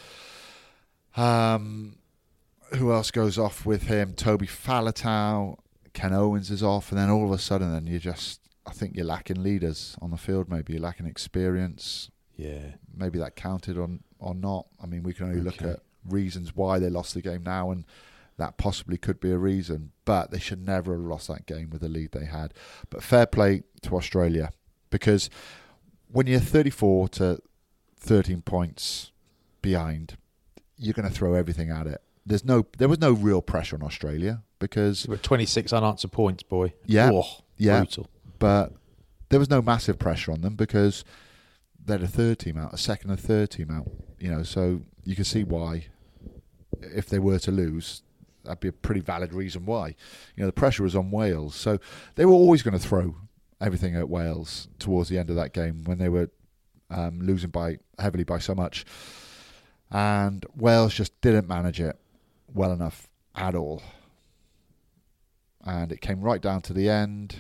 S5: Who else goes off with him? Toby Faletau, Ken Owens is off, and then all of a sudden, I think you're lacking leaders on the field. Maybe you're lacking experience.
S4: Yeah.
S5: Maybe that counted or not. I mean, we can only look at reasons why they lost the game now, and that possibly could be a reason. But they should never have lost that game with the lead they had. But fair play to Australia, because when you're 34 to 13 points behind, you're going to throw everything at it. There was no real pressure on Australia, because
S4: 26 unanswered points, boy.
S5: Yeah, yeah,
S4: brutal.
S5: But there was no massive pressure on them, because they had a third team out, a second and third team out. You know, so you can see why, if they were to lose, that'd be a pretty valid reason why. You know, the pressure was on Wales, so they were always going to throw everything at Wales towards the end of that game when they were losing heavily by so much, and Wales just didn't manage it well enough at all, and it came right down to the end.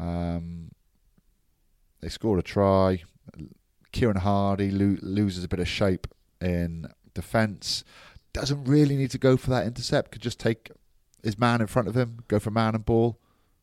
S5: They scored a try. Kieran Hardy loses a bit of shape in defence. Doesn't really need to go for that intercept. Could just take his man in front of him, go for man and ball.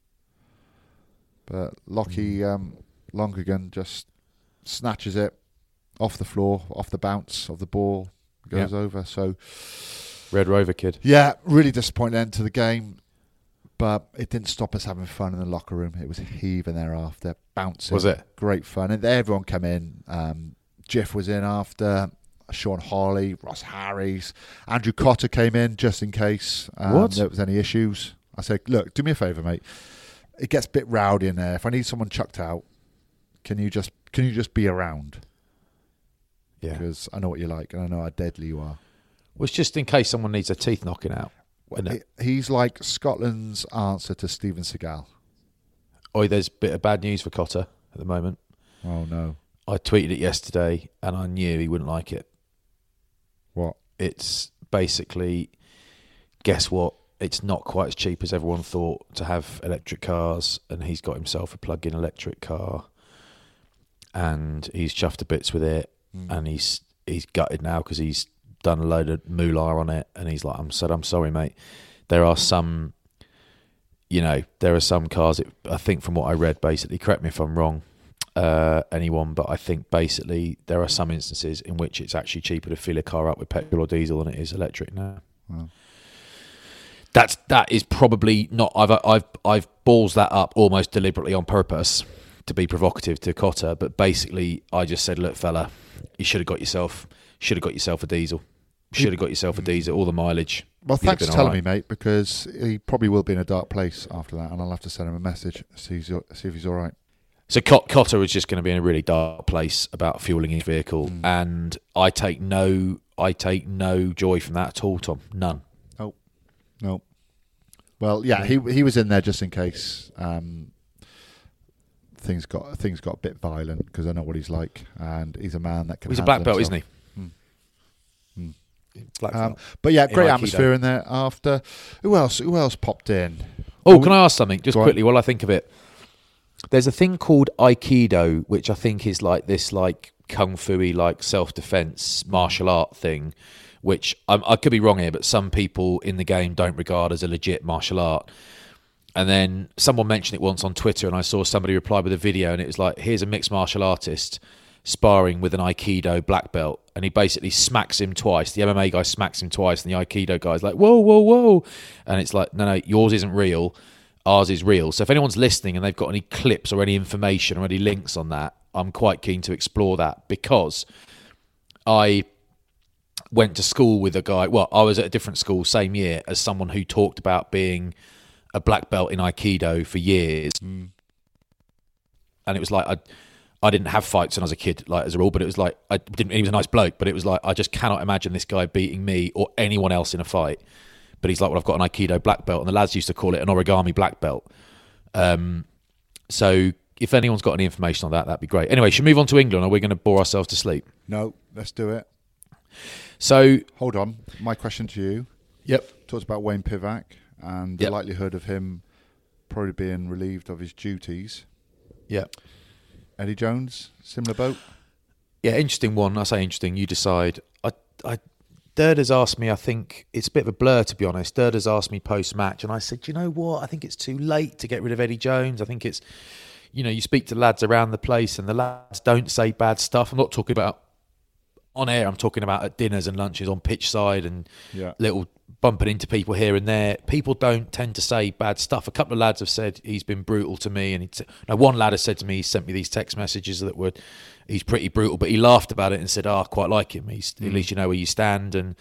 S5: But Lockie Lonergan just snatches it off the floor, off the bounce of the ball, goes over. So
S4: Red Rover kid.
S5: Yeah, really disappointing end to the game. But it didn't stop us having fun in the locker room. It was heaving thereafter, bouncing.
S4: Was it?
S5: Great fun. And everyone came in. Jiff was in after. Sean Hawley, Ross Harris. Andrew Cotter came in just in case there was any issues. I said, look, do me a favour, mate. It gets a bit rowdy in there. If I need someone chucked out, can you just be around?
S4: Yeah.
S5: Because I know what you're like, and I know how deadly you are.
S4: Well, it's just in case someone needs their teeth knocking out.
S5: He's like Scotland's answer to Steven Seagal.
S4: Oi, there's a bit of bad news for Cotter at the moment.
S5: Oh, no.
S4: I tweeted it yesterday, and I knew he wouldn't like it.
S5: What?
S4: It's basically, guess what? It's not quite as cheap as everyone thought to have electric cars, and he's got himself a plug-in electric car, and he's chuffed to bits with it, and he's gutted now because he's done a load of moolah on it, and he's like, I'm sorry, mate. There are some cars, I think from what I read, basically, correct me if I'm wrong, anyone, but I think basically there are some instances in which it's actually cheaper to fill a car up with petrol or diesel than it is electric now.
S5: Wow.
S4: That is probably not. I've balls that up almost deliberately on purpose to be provocative to Cotter, but basically I just said, look, fella, you should have got yourself a diesel. Should have got yourself a diesel. All the mileage.
S5: Well, thanks for telling me, mate, because he probably will be in a dark place after that, and I'll have to send him a message, see if he's all right.
S4: So Cotter was just going to be in a really dark place about fueling his vehicle, and I take no joy from that at all, Tom. None.
S5: No. Well, yeah, he was in there just in case things got a bit violent, because I know what he's like, and he's a man that can.
S4: He's a black belt, isn't he?
S5: Black belt. But yeah, great atmosphere in there. After who else popped in?
S4: Oh, can I ask something just quickly while I think of it? There's a thing called Aikido, which I think is like this, like kung fu-y, like self-defense martial art thing, which I could be wrong here, but some people in the game don't regard as a legit martial art. And then someone mentioned it once on Twitter, and I saw somebody reply with a video, and it was like, here's a mixed martial artist sparring with an Aikido black belt, and he basically smacks him twice. The MMA guy smacks him twice, and the Aikido guy's like, whoa, whoa, whoa. And it's like, no, yours isn't real. Ours is real. So if anyone's listening and they've got any clips or any information or any links on that, I'm quite keen to explore that, because I went to school with a guy. Well, I was at a different school same year as someone who talked about being a black belt in Aikido for years. And it was like, I didn't have fights when I was a kid, like as a rule, but it was like, he was a nice bloke, but it was like, I just cannot imagine this guy beating me or anyone else in a fight. But he's like, well, I've got an Aikido black belt, and the lads used to call it an origami black belt. So if anyone's got any information on that, that'd be great. Anyway, should we move on to England, or are we going to bore ourselves to sleep?
S5: No, let's do it.
S4: So
S5: hold on, my question to you.
S4: Yep.
S5: Talked about Wayne Pivac and the likelihood of him probably being relieved of his duties.
S4: Yep.
S5: Eddie Jones, similar boat.
S4: Yeah, interesting one. I say interesting. You decide. Durd has asked me, I think it's a bit of a blur, to be honest. Durd has asked me post-match, and I said, you know what? I think it's too late to get rid of Eddie Jones. I think it's, you speak to lads around the place, and the lads don't say bad stuff. I'm not talking about on air. I'm talking about at dinners and lunches on pitch side and little bumping into people here and there. People don't tend to say bad stuff. A couple of lads have said he's been brutal to me, and one lad has said to me, he sent me these text messages that were, he's pretty brutal, but he laughed about it and said, I quite like him. At least you know where you stand and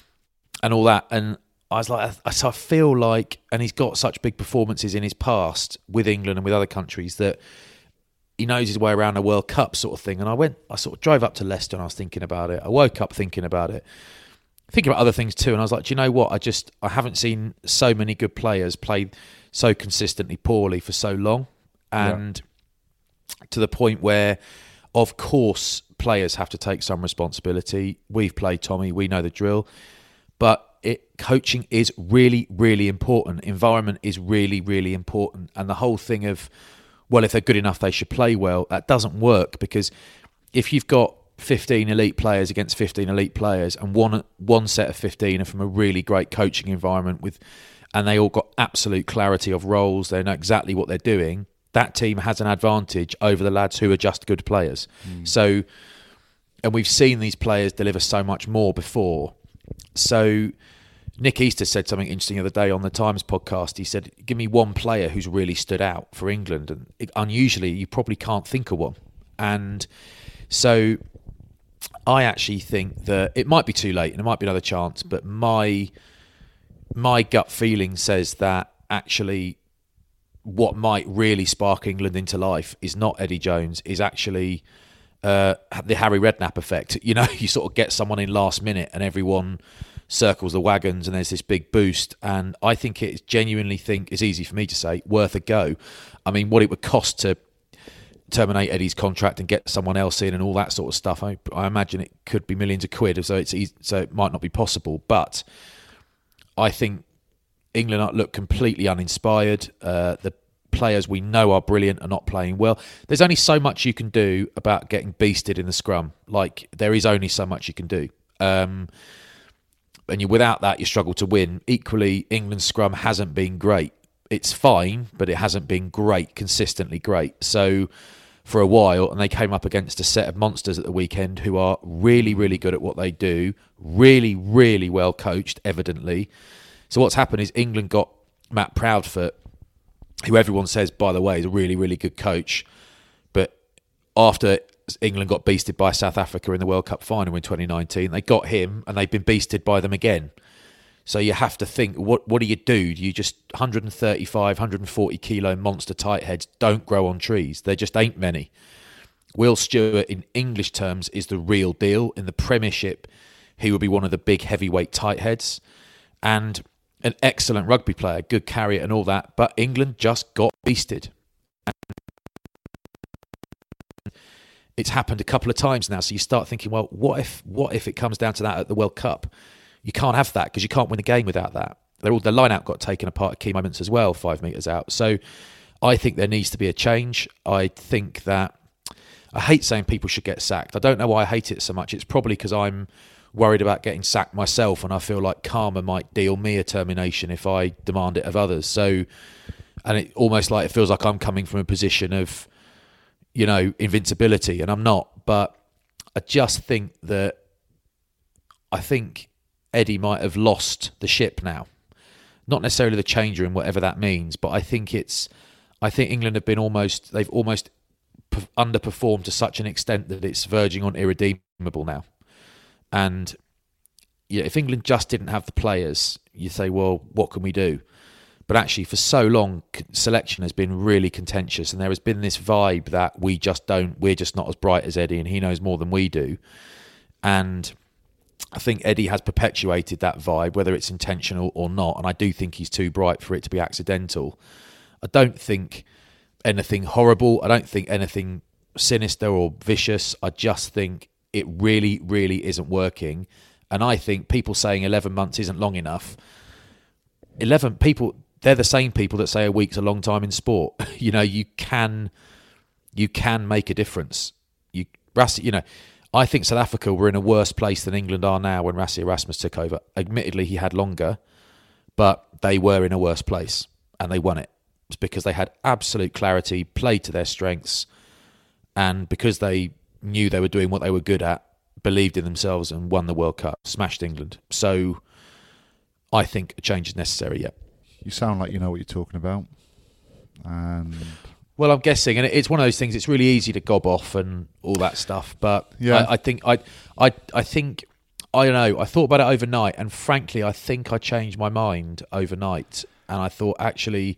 S4: all that. And I was like, I feel like, and he's got such big performances in his past with England and with other countries, that he knows his way around a World Cup sort of thing. And I sort of drove up to Leicester and I was thinking about it. I woke up thinking about it, thinking about other things too. And I was like, do you know what? I haven't seen so many good players play so consistently poorly for so long. And to the point where, of course, players have to take some responsibility. We've played, Tommy. We know the drill. But coaching is really, really important. Environment is really, really important. And the whole thing of, well, if they're good enough, they should play well, that doesn't work, because if you've got 15 elite players against 15 elite players, and one set of 15 are from a really great coaching environment and they all got absolute clarity of roles, they know exactly what they're doing, that team has an advantage over the lads who are just good players. So, and we've seen these players deliver so much more before. So Nick Easter said something interesting the other day on the Times podcast. He said, give me one player who's really stood out for England. And unusually, you probably can't think of one. And so I actually think that it might be too late and it might be another chance, but my gut feeling says that actually what might really spark England into life is not Eddie Jones, is actually the Harry Redknapp effect. You sort of get someone in last minute and everyone circles the wagons and there's this big boost. And I think it's genuinely it's easy for me to say, worth a go. I mean, what it would cost to terminate Eddie's contract and get someone else in and all that sort of stuff, I imagine it could be millions of quid, so it might not be possible. But I think England look completely uninspired. The players we know are brilliant are not playing well. There's only so much you can do about getting beasted in the scrum. Like, there is only so much you can do. without that, you struggle to win. Equally, England's scrum hasn't been great. It's fine, but it hasn't been great, consistently great. So for a while, and they came up against a set of monsters at the weekend who are really, really good at what they do, really, really well coached, evidently. So what's happened is England got Matt Proudfoot, who everyone says, by the way, is a really, really good coach. But after England got beasted by South Africa in the World Cup final in 2019, they got him and they've been beasted by them again. So you have to think, what do you do? Do you just 135, 140 kilo monster tight heads don't grow on trees? There just ain't many. Will Stewart, in English terms, is the real deal. In the Premiership, he will be one of the big heavyweight tight heads and an excellent rugby player, good carrier and all that. But England just got beasted. It's happened a couple of times now. So you start thinking, well, what if it comes down to that at the World Cup? You can't have that because you can't win a game without that. The line-out got taken apart at key moments as well, 5 metres out. So I think there needs to be a change. I think that I hate saying people should get sacked. I don't know why I hate it so much. It's probably because I'm worried about getting sacked myself, and I feel like karma might deal me a termination if I demand it of others. So, and it almost like it feels like I'm coming from a position of, invincibility, and I'm not. But I just think that Eddie might have lost the ship now. Not necessarily the changer and whatever that means, but I think England have been they've almost underperformed to such an extent that it's verging on irredeemable now. And if England just didn't have the players, you say, well, what can we do? But actually, for so long, selection has been really contentious, and there has been this vibe that we're just not as bright as Eddie, and he knows more than we do. And I think Eddie has perpetuated that vibe, whether it's intentional or not, and I do think he's too bright for it to be accidental. I don't think anything horrible. I don't think anything sinister or vicious. I just think it really, really isn't working. And I think people saying 11 months isn't long enough. 11 people, they're the same people that say a week's a long time in sport. You can make a difference. I think South Africa were in a worse place than England are now when Rassie Erasmus took over. Admittedly, he had longer, but they were in a worse place and they won it. It's because they had absolute clarity, played to their strengths, and because they knew they were doing what they were good at, believed in themselves and won the World Cup, smashed England. So I think a change is necessary, yeah.
S5: You sound like you know what you're talking about. And
S4: well, I'm guessing, and it's one of those things. It's really easy to gob off and all that stuff, but yeah. I think I don't know. I thought about it overnight, and frankly, I think I changed my mind overnight. And I thought, actually,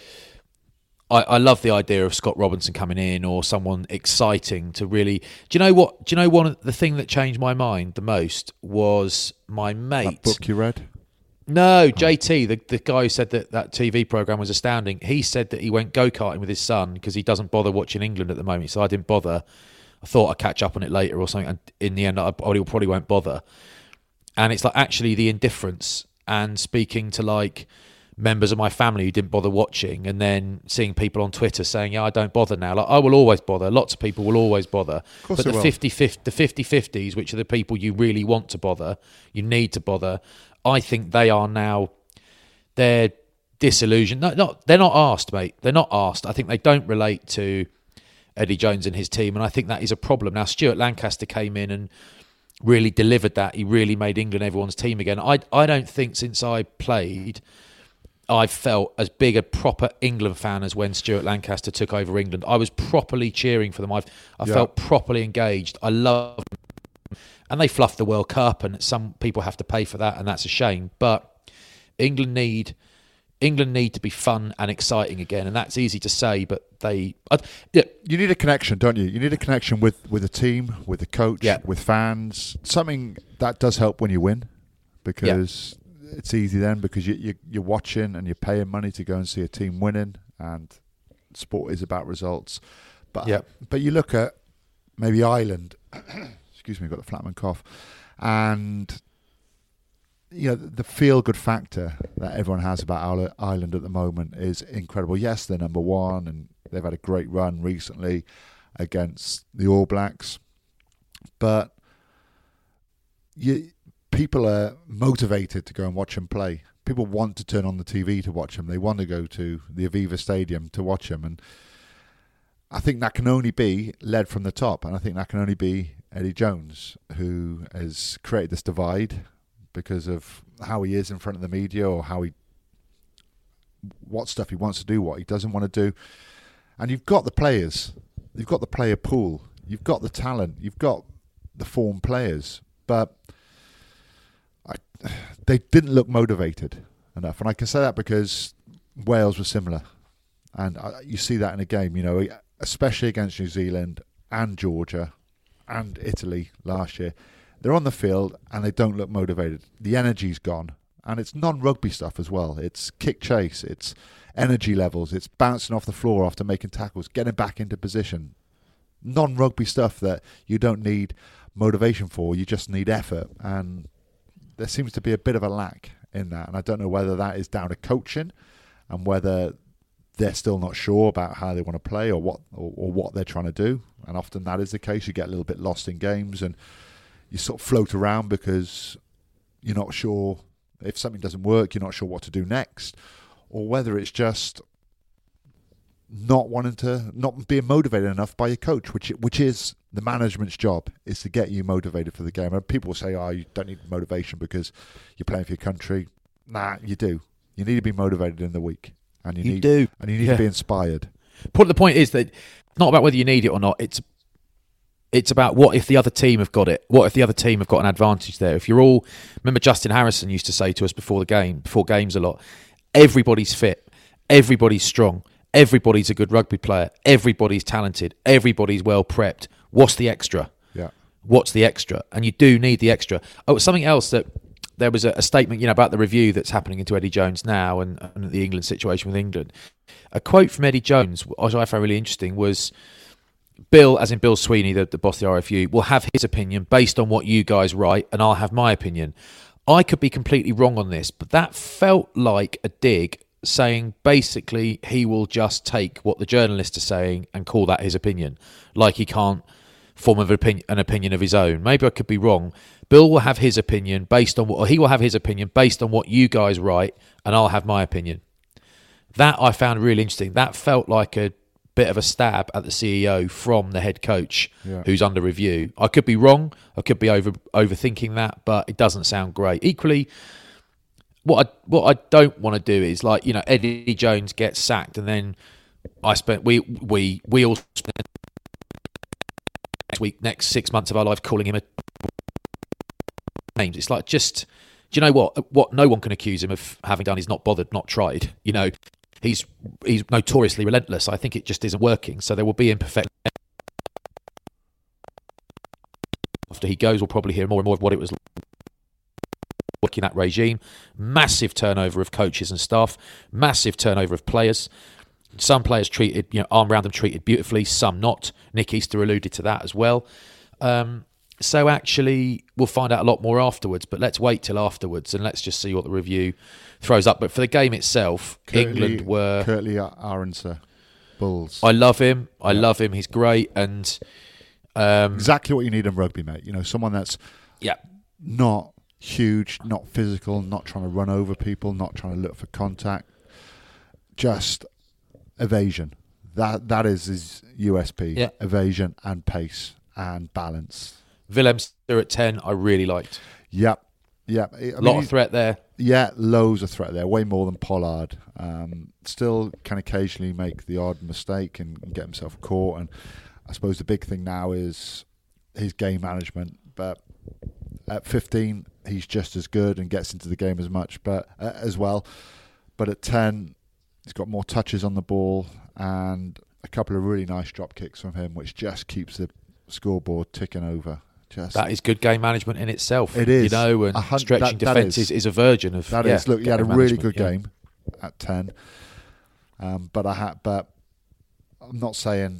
S4: I love the idea of Scott Robinson coming in or someone exciting to really. Do you know what? Do you know one of the thing that changed my mind the most was my mate.
S5: That book you read?
S4: No, JT, the guy who said that TV programme was astounding. He said that he went go-karting with his son because he doesn't bother watching England at the moment. So I didn't bother. I thought I'd catch up on it later or something. And in the end, I probably won't bother. And it's like actually the indifference and speaking to like members of my family who didn't bother watching, and then seeing people on Twitter saying, yeah, I don't bother now. Like, I will always bother. Lots of people will always bother. But the 50-50s, which are the people you really want to bother, you need to bother, I think they are now, they're disillusioned. No, they're not asked, mate. They're not asked. I think they don't relate to Eddie Jones and his team, and I think that is a problem. Now, Stuart Lancaster came in and really delivered that. He really made England everyone's team again. I don't think since I played, I've felt as big a proper England fan as when Stuart Lancaster took over England. I was properly cheering for them. I felt properly engaged. I love them. And they fluffed the World Cup, and some people have to pay for that, and that's a shame. But England need to be fun and exciting again, and that's easy to say, but you
S5: need a connection, don't you? You need a connection with the team, with the coach, with fans. Something that does help when you win, because it's easy then, because you're watching and you're paying money to go and see a team winning, and sport is about results. But you look at maybe Ireland. Excuse me, I've got the Flatman cough, and the feel-good factor that everyone has about Ireland at the moment is incredible. Yes, they're number one, and they've had a great run recently against the All Blacks, but people are motivated to go and watch him play. People want to turn on the TV to watch him. They want to go to the Aviva Stadium to watch him. And I think that can only be led from the top. And I think that can only be Eddie Jones, who has created this divide because of how he is in front of the media, or what stuff he wants to do, what he doesn't want to do. And you've got the players. You've got the player pool. You've got the talent. You've got the form players. But they didn't look motivated enough. And I can say that because Wales were similar. And you see that in a game, especially against New Zealand and Georgia and Italy last year. They're on the field and they don't look motivated. The energy's gone. And it's non-rugby stuff as well. It's kick chase. It's energy levels. It's bouncing off the floor after making tackles, getting back into position. Non-rugby stuff that you don't need motivation for. You just need effort. And there seems to be a bit of a lack in that. And I don't know whether that is down to coaching and whether they're still not sure about how they want to play or what they're trying to do. And often that is the case. You get a little bit lost in games and you sort of float around because you're not sure. If something doesn't work, you're not sure what to do next, or whether it's just not being motivated enough by your coach, which is the management's job, is to get you motivated for the game. And people will say, you don't need motivation because you're playing for your country. Nah, you do. You need to be motivated in the week, and you need to be inspired.
S4: The point is that it's not about whether you need it or not. It's about what if the other team have got it? What if the other team have got an advantage there? If you're all... Remember Justin Harrison used to say to us before games a lot, everybody's fit, everybody's strong, everybody's a good rugby player, everybody's talented, everybody's well prepped. What's the extra?
S5: Yeah.
S4: What's the extra? And you do need the extra. Oh, something else that... There was a statement, about the review that's happening into Eddie Jones now and the England situation with England. A quote from Eddie Jones, which I found really interesting, was... Bill, as in Bill Sweeney, the boss of the RFU, will have his opinion based on what you guys write, and I'll have my opinion. I could be completely wrong on this, but that felt like a dig, saying basically he will just take what the journalists are saying and call that his opinion, like he can't form an opinion of his own. Maybe I could be wrong. Bill will have his opinion based on what you guys write, and I'll have my opinion. That I found really interesting. That felt like a bit of a stab at the CEO from the head coach who's under review. I could be wrong. I could be overthinking that, but it doesn't sound great. Equally, what I don't want to do is Eddie Jones gets sacked, and then we all spend next 6 months of our life calling him a names. It's like, just, do you know what? What no one can accuse him of having done is not bothered, not tried. He's notoriously relentless. I think it just isn't working. So there will be imperfections. After he goes, we'll probably hear more and more of what it was like working that regime. Massive turnover of coaches and staff. Massive turnover of players. Some players treated, arm around them, treated beautifully. Some not. Nick Easter alluded to that as well. So actually, we'll find out a lot more afterwards, but let's wait till afterwards and let's just see what the review throws up. But for the game itself, England were...
S5: Curtly Aronson, Bulls.
S4: I love him. I love him. He's great. And
S5: exactly what you need in rugby, mate. Someone that's not huge, not physical, not trying to run over people, not trying to look for contact. Just evasion. That is his USP. Yeah. Evasion and pace and balance.
S4: Willemse at 10, I really liked.
S5: Yep.
S4: A lot of threat there.
S5: Yeah, loads of threat there. Way more than Pollard. Still can occasionally make the odd mistake and get himself caught. And I suppose the big thing now is his game management. But at 15, he's just as good and gets into the game as well. But at 10, he's got more touches on the ball and a couple of really nice drop kicks from him, which just keeps the scoreboard ticking over.
S4: That is good game management in itself.
S5: It is.
S4: And stretching defence is a version of
S5: that. Look, he had a really good game at 10. But I'm not saying.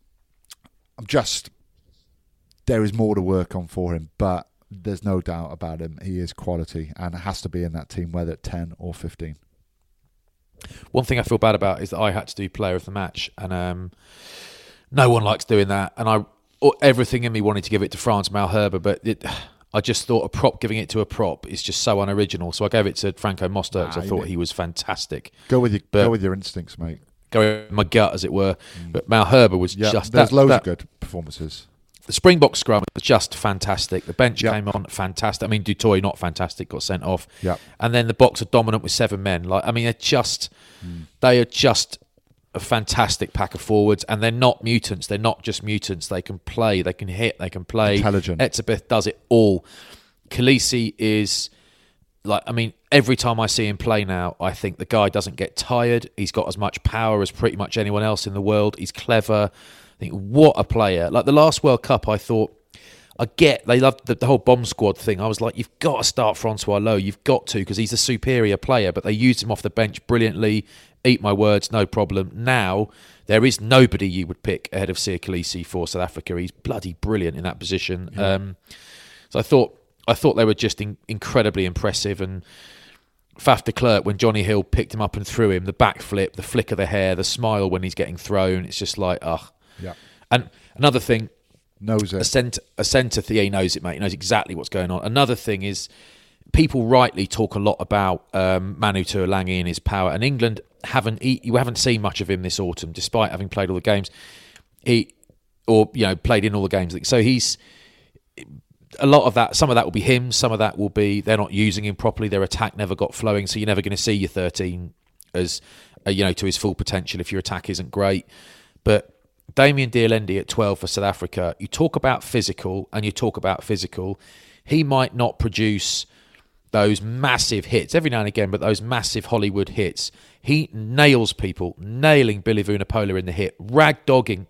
S5: There is more to work on for him, but there's no doubt about him. He is quality, and it has to be in that team, whether at 10 or 15.
S4: One thing I feel bad about is that I had to do player of the match, and no one likes doing that. And everything in me wanted to give it to Frans Malherbe, but I just thought a prop giving it to a prop is just so unoriginal. So I gave it to Franco Mostert because I thought he was fantastic.
S5: Go with your instincts, mate.
S4: Go with my gut, as it were. But Malherbe was just...
S5: There's loads of good performances.
S4: The Springbok scrum was just fantastic. The bench came on fantastic. I mean, Dutoy not fantastic, got sent off.
S5: Yep.
S4: And then the Boks are dominant with 7 men. They are just a fantastic pack of forwards, and they're not mutants. They're not just mutants. They can play, they can hit, they can play.
S5: Intelligent.
S4: Etzebeth does it all. Khaleesi is every time I see him play now, I think the guy doesn't get tired. He's got as much power as pretty much anyone else in the world. He's clever. I think, what a player. Like the last World Cup, I thought, they loved the whole bomb squad thing. I was like, you've got to start Francois Lowe. You've got to, because he's a superior player. But they used him off the bench brilliantly. Eat my words, no problem. Now, there is nobody you would pick ahead of Siya Khaleesi for South Africa. He's bloody brilliant in that position. Yeah. So I thought they were just incredibly impressive. And Faf de Klerk, when Johnny Hill picked him up and threw him, the backflip, the flick of the hair, the smile when he's getting thrown, it's just like, ugh.
S5: Yeah.
S4: And another thing,
S5: knows it.
S4: A centre, he knows it, mate. He knows exactly what's going on. Another thing is, people rightly talk a lot about Manu Tuilagi and his power, and England you haven't seen much of him this autumn, despite having played all the games. Played in all the games. So he's a lot of that. Some of that will be him. Some of that will be they're not using him properly. Their attack never got flowing. So you're never going to see your 13 as to his full potential if your attack isn't great. But Damien Dielendi at 12 for South Africa, you talk about physical. He might not produce those massive hits every now and again, but those massive Hollywood hits, he nails people, nailing Billy Vunipola in the hit, ragdolling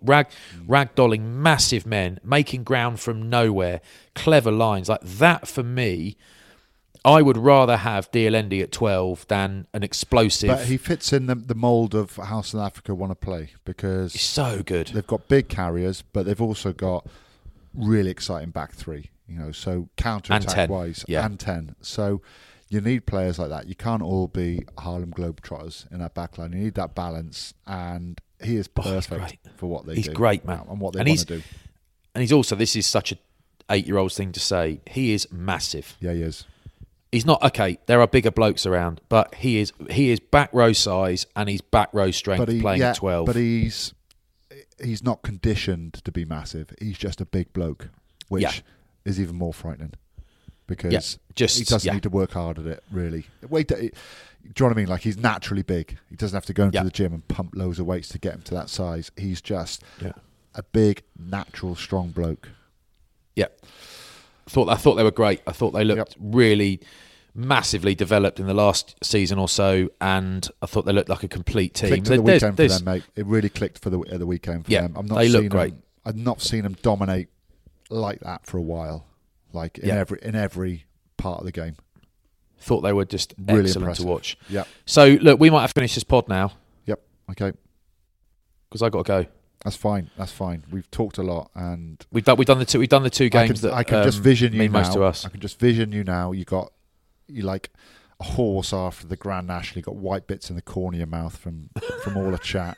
S4: massive men, making ground from nowhere, clever lines like that. For me, I would rather have Dielendi at 12 than an explosive.
S5: But he fits in the mould of how South Africa want to play, because
S4: he's so good.
S5: They've got big carriers, but they've also got really exciting back three. So counter-attack wise, and 10. So you need players like that. You can't all be Harlem Globetrotters in that backline. You need that balance, and he is perfect for what they do.
S4: He's great, man.
S5: And what they want to do.
S4: And he's also, this is such a 8-year-old's thing to say, he is massive.
S5: Yeah, he is.
S4: He's not, okay, there are bigger blokes around, but he is back row size and he's back row strength playing at 12.
S5: But he's not conditioned to be massive. He's just a big bloke, which is even more frightening, because he doesn't need to work hard at it, really. Do you know what I mean? Like, he's naturally big. He doesn't have to go into the gym and pump loads of weights to get him to that size. He's just a big, natural, strong bloke.
S4: Yeah. I thought they were great. I thought they looked really massively developed in the last season or so, and I thought they looked like a complete team.
S5: Clicked at the weekend for them, mate. It really clicked for the weekend for them.
S4: They look great.
S5: I've not seen them dominate like that for a while, like in every part of the game.
S4: Thought they were just
S5: really
S4: excellent
S5: impressive
S4: to watch.
S5: Yeah.
S4: So look, we might have finished this pod now.
S5: Yep. Okay.
S4: Because I got to go.
S5: That's fine. We've talked a lot, and
S4: we've done the two games
S5: I can just vision you
S4: mean
S5: now.
S4: Most to us.
S5: I can just vision you now. You like a horse after the Grand National. You got white bits in the corner of your mouth from all the chat.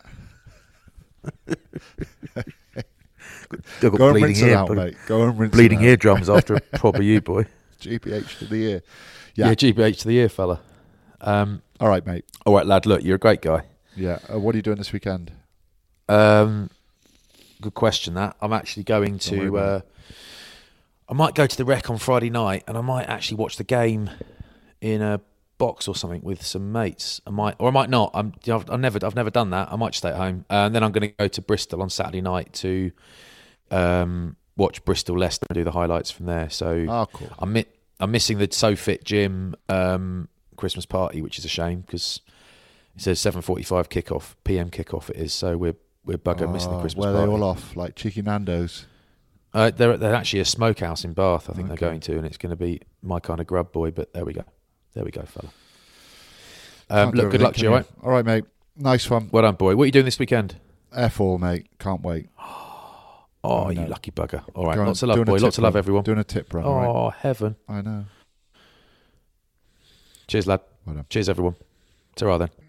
S4: Go and rinse it out,
S5: mate. Go and rinse
S4: bleeding eardrums after a proper you boy.
S5: GBH to the ear.
S4: Yeah, GBH to the ear, fella.
S5: All right, mate.
S4: All right, lad. Look, you're a great guy.
S5: Yeah. What are you doing this weekend?
S4: Good question. That I'm actually going to. I might go to the Rec on Friday night, and I might actually watch the game in a box or something with some mates. I might not. I've never done that. I might just stay at home, and then I'm going to go to Bristol on Saturday night to watch Bristol Leicester and do the highlights from there. So
S5: cool.
S4: I'm missing the SoFit Gym Christmas party, which is a shame because it says 7:45 PM kickoff. It is, so we're bugger missing the Christmas party.
S5: Where are they all off, like Cheeky Nando's?
S4: They're actually a smokehouse in Bath, I think they're going to, and it's going to be my kind of grub boy, but there we go, fella. Look, good luck to you, all right?
S5: All right, mate. Nice one.
S4: Well done, boy. What are you doing this weekend?
S5: F all, mate. Can't wait.
S4: Oh, you lucky bugger. All right, lots of love, boy. Lots of love, everyone.
S5: Doing a tip run,
S4: oh,
S5: right?
S4: Heaven.
S5: I know.
S4: Cheers, lad.
S5: Well done.
S4: Cheers, everyone. Ta-ra, then.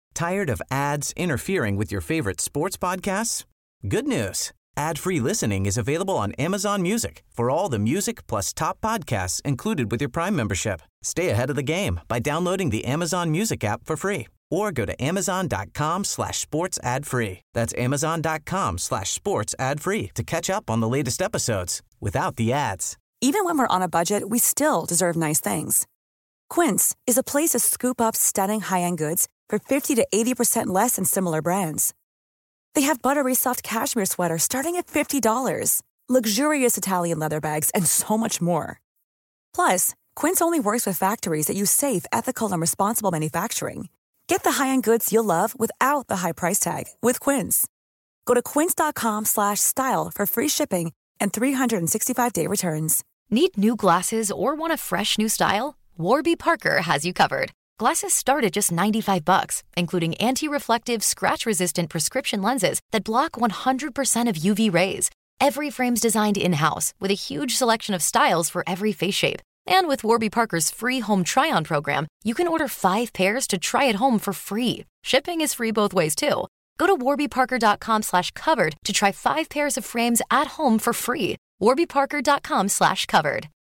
S1: Tired of ads interfering with your favorite sports podcasts? Good news. Ad-free listening is available on Amazon Music for all the music plus top podcasts included with your Prime membership. Stay ahead of the game by downloading the Amazon Music app for free or go to amazon.com/sports ad free. That's amazon.com/sports ad free to catch up on the latest episodes without the ads.
S9: Even when we're on a budget, we still deserve nice things. Quince is a place to scoop up stunning high-end goods for 50 to 80% less than similar brands. They have buttery soft cashmere sweaters starting at $50, luxurious Italian leather bags, and so much more. Plus, Quince only works with factories that use safe, ethical, and responsible manufacturing. Get the high-end goods you'll love without the high price tag with Quince. Go to quince.com/style for free shipping and 365-day returns.
S10: Need new glasses or want a fresh new style? Warby Parker has you covered. Glasses start at just $95, including anti-reflective, scratch-resistant prescription lenses that block 100% of UV rays. Every frame's designed in-house with a huge selection of styles for every face shape. And with Warby Parker's free home try-on program, you can order 5 pairs to try at home for free. Shipping is free both ways, too. Go to warbyparker.com/covered to try 5 pairs of frames at home for free. warbyparker.com/covered.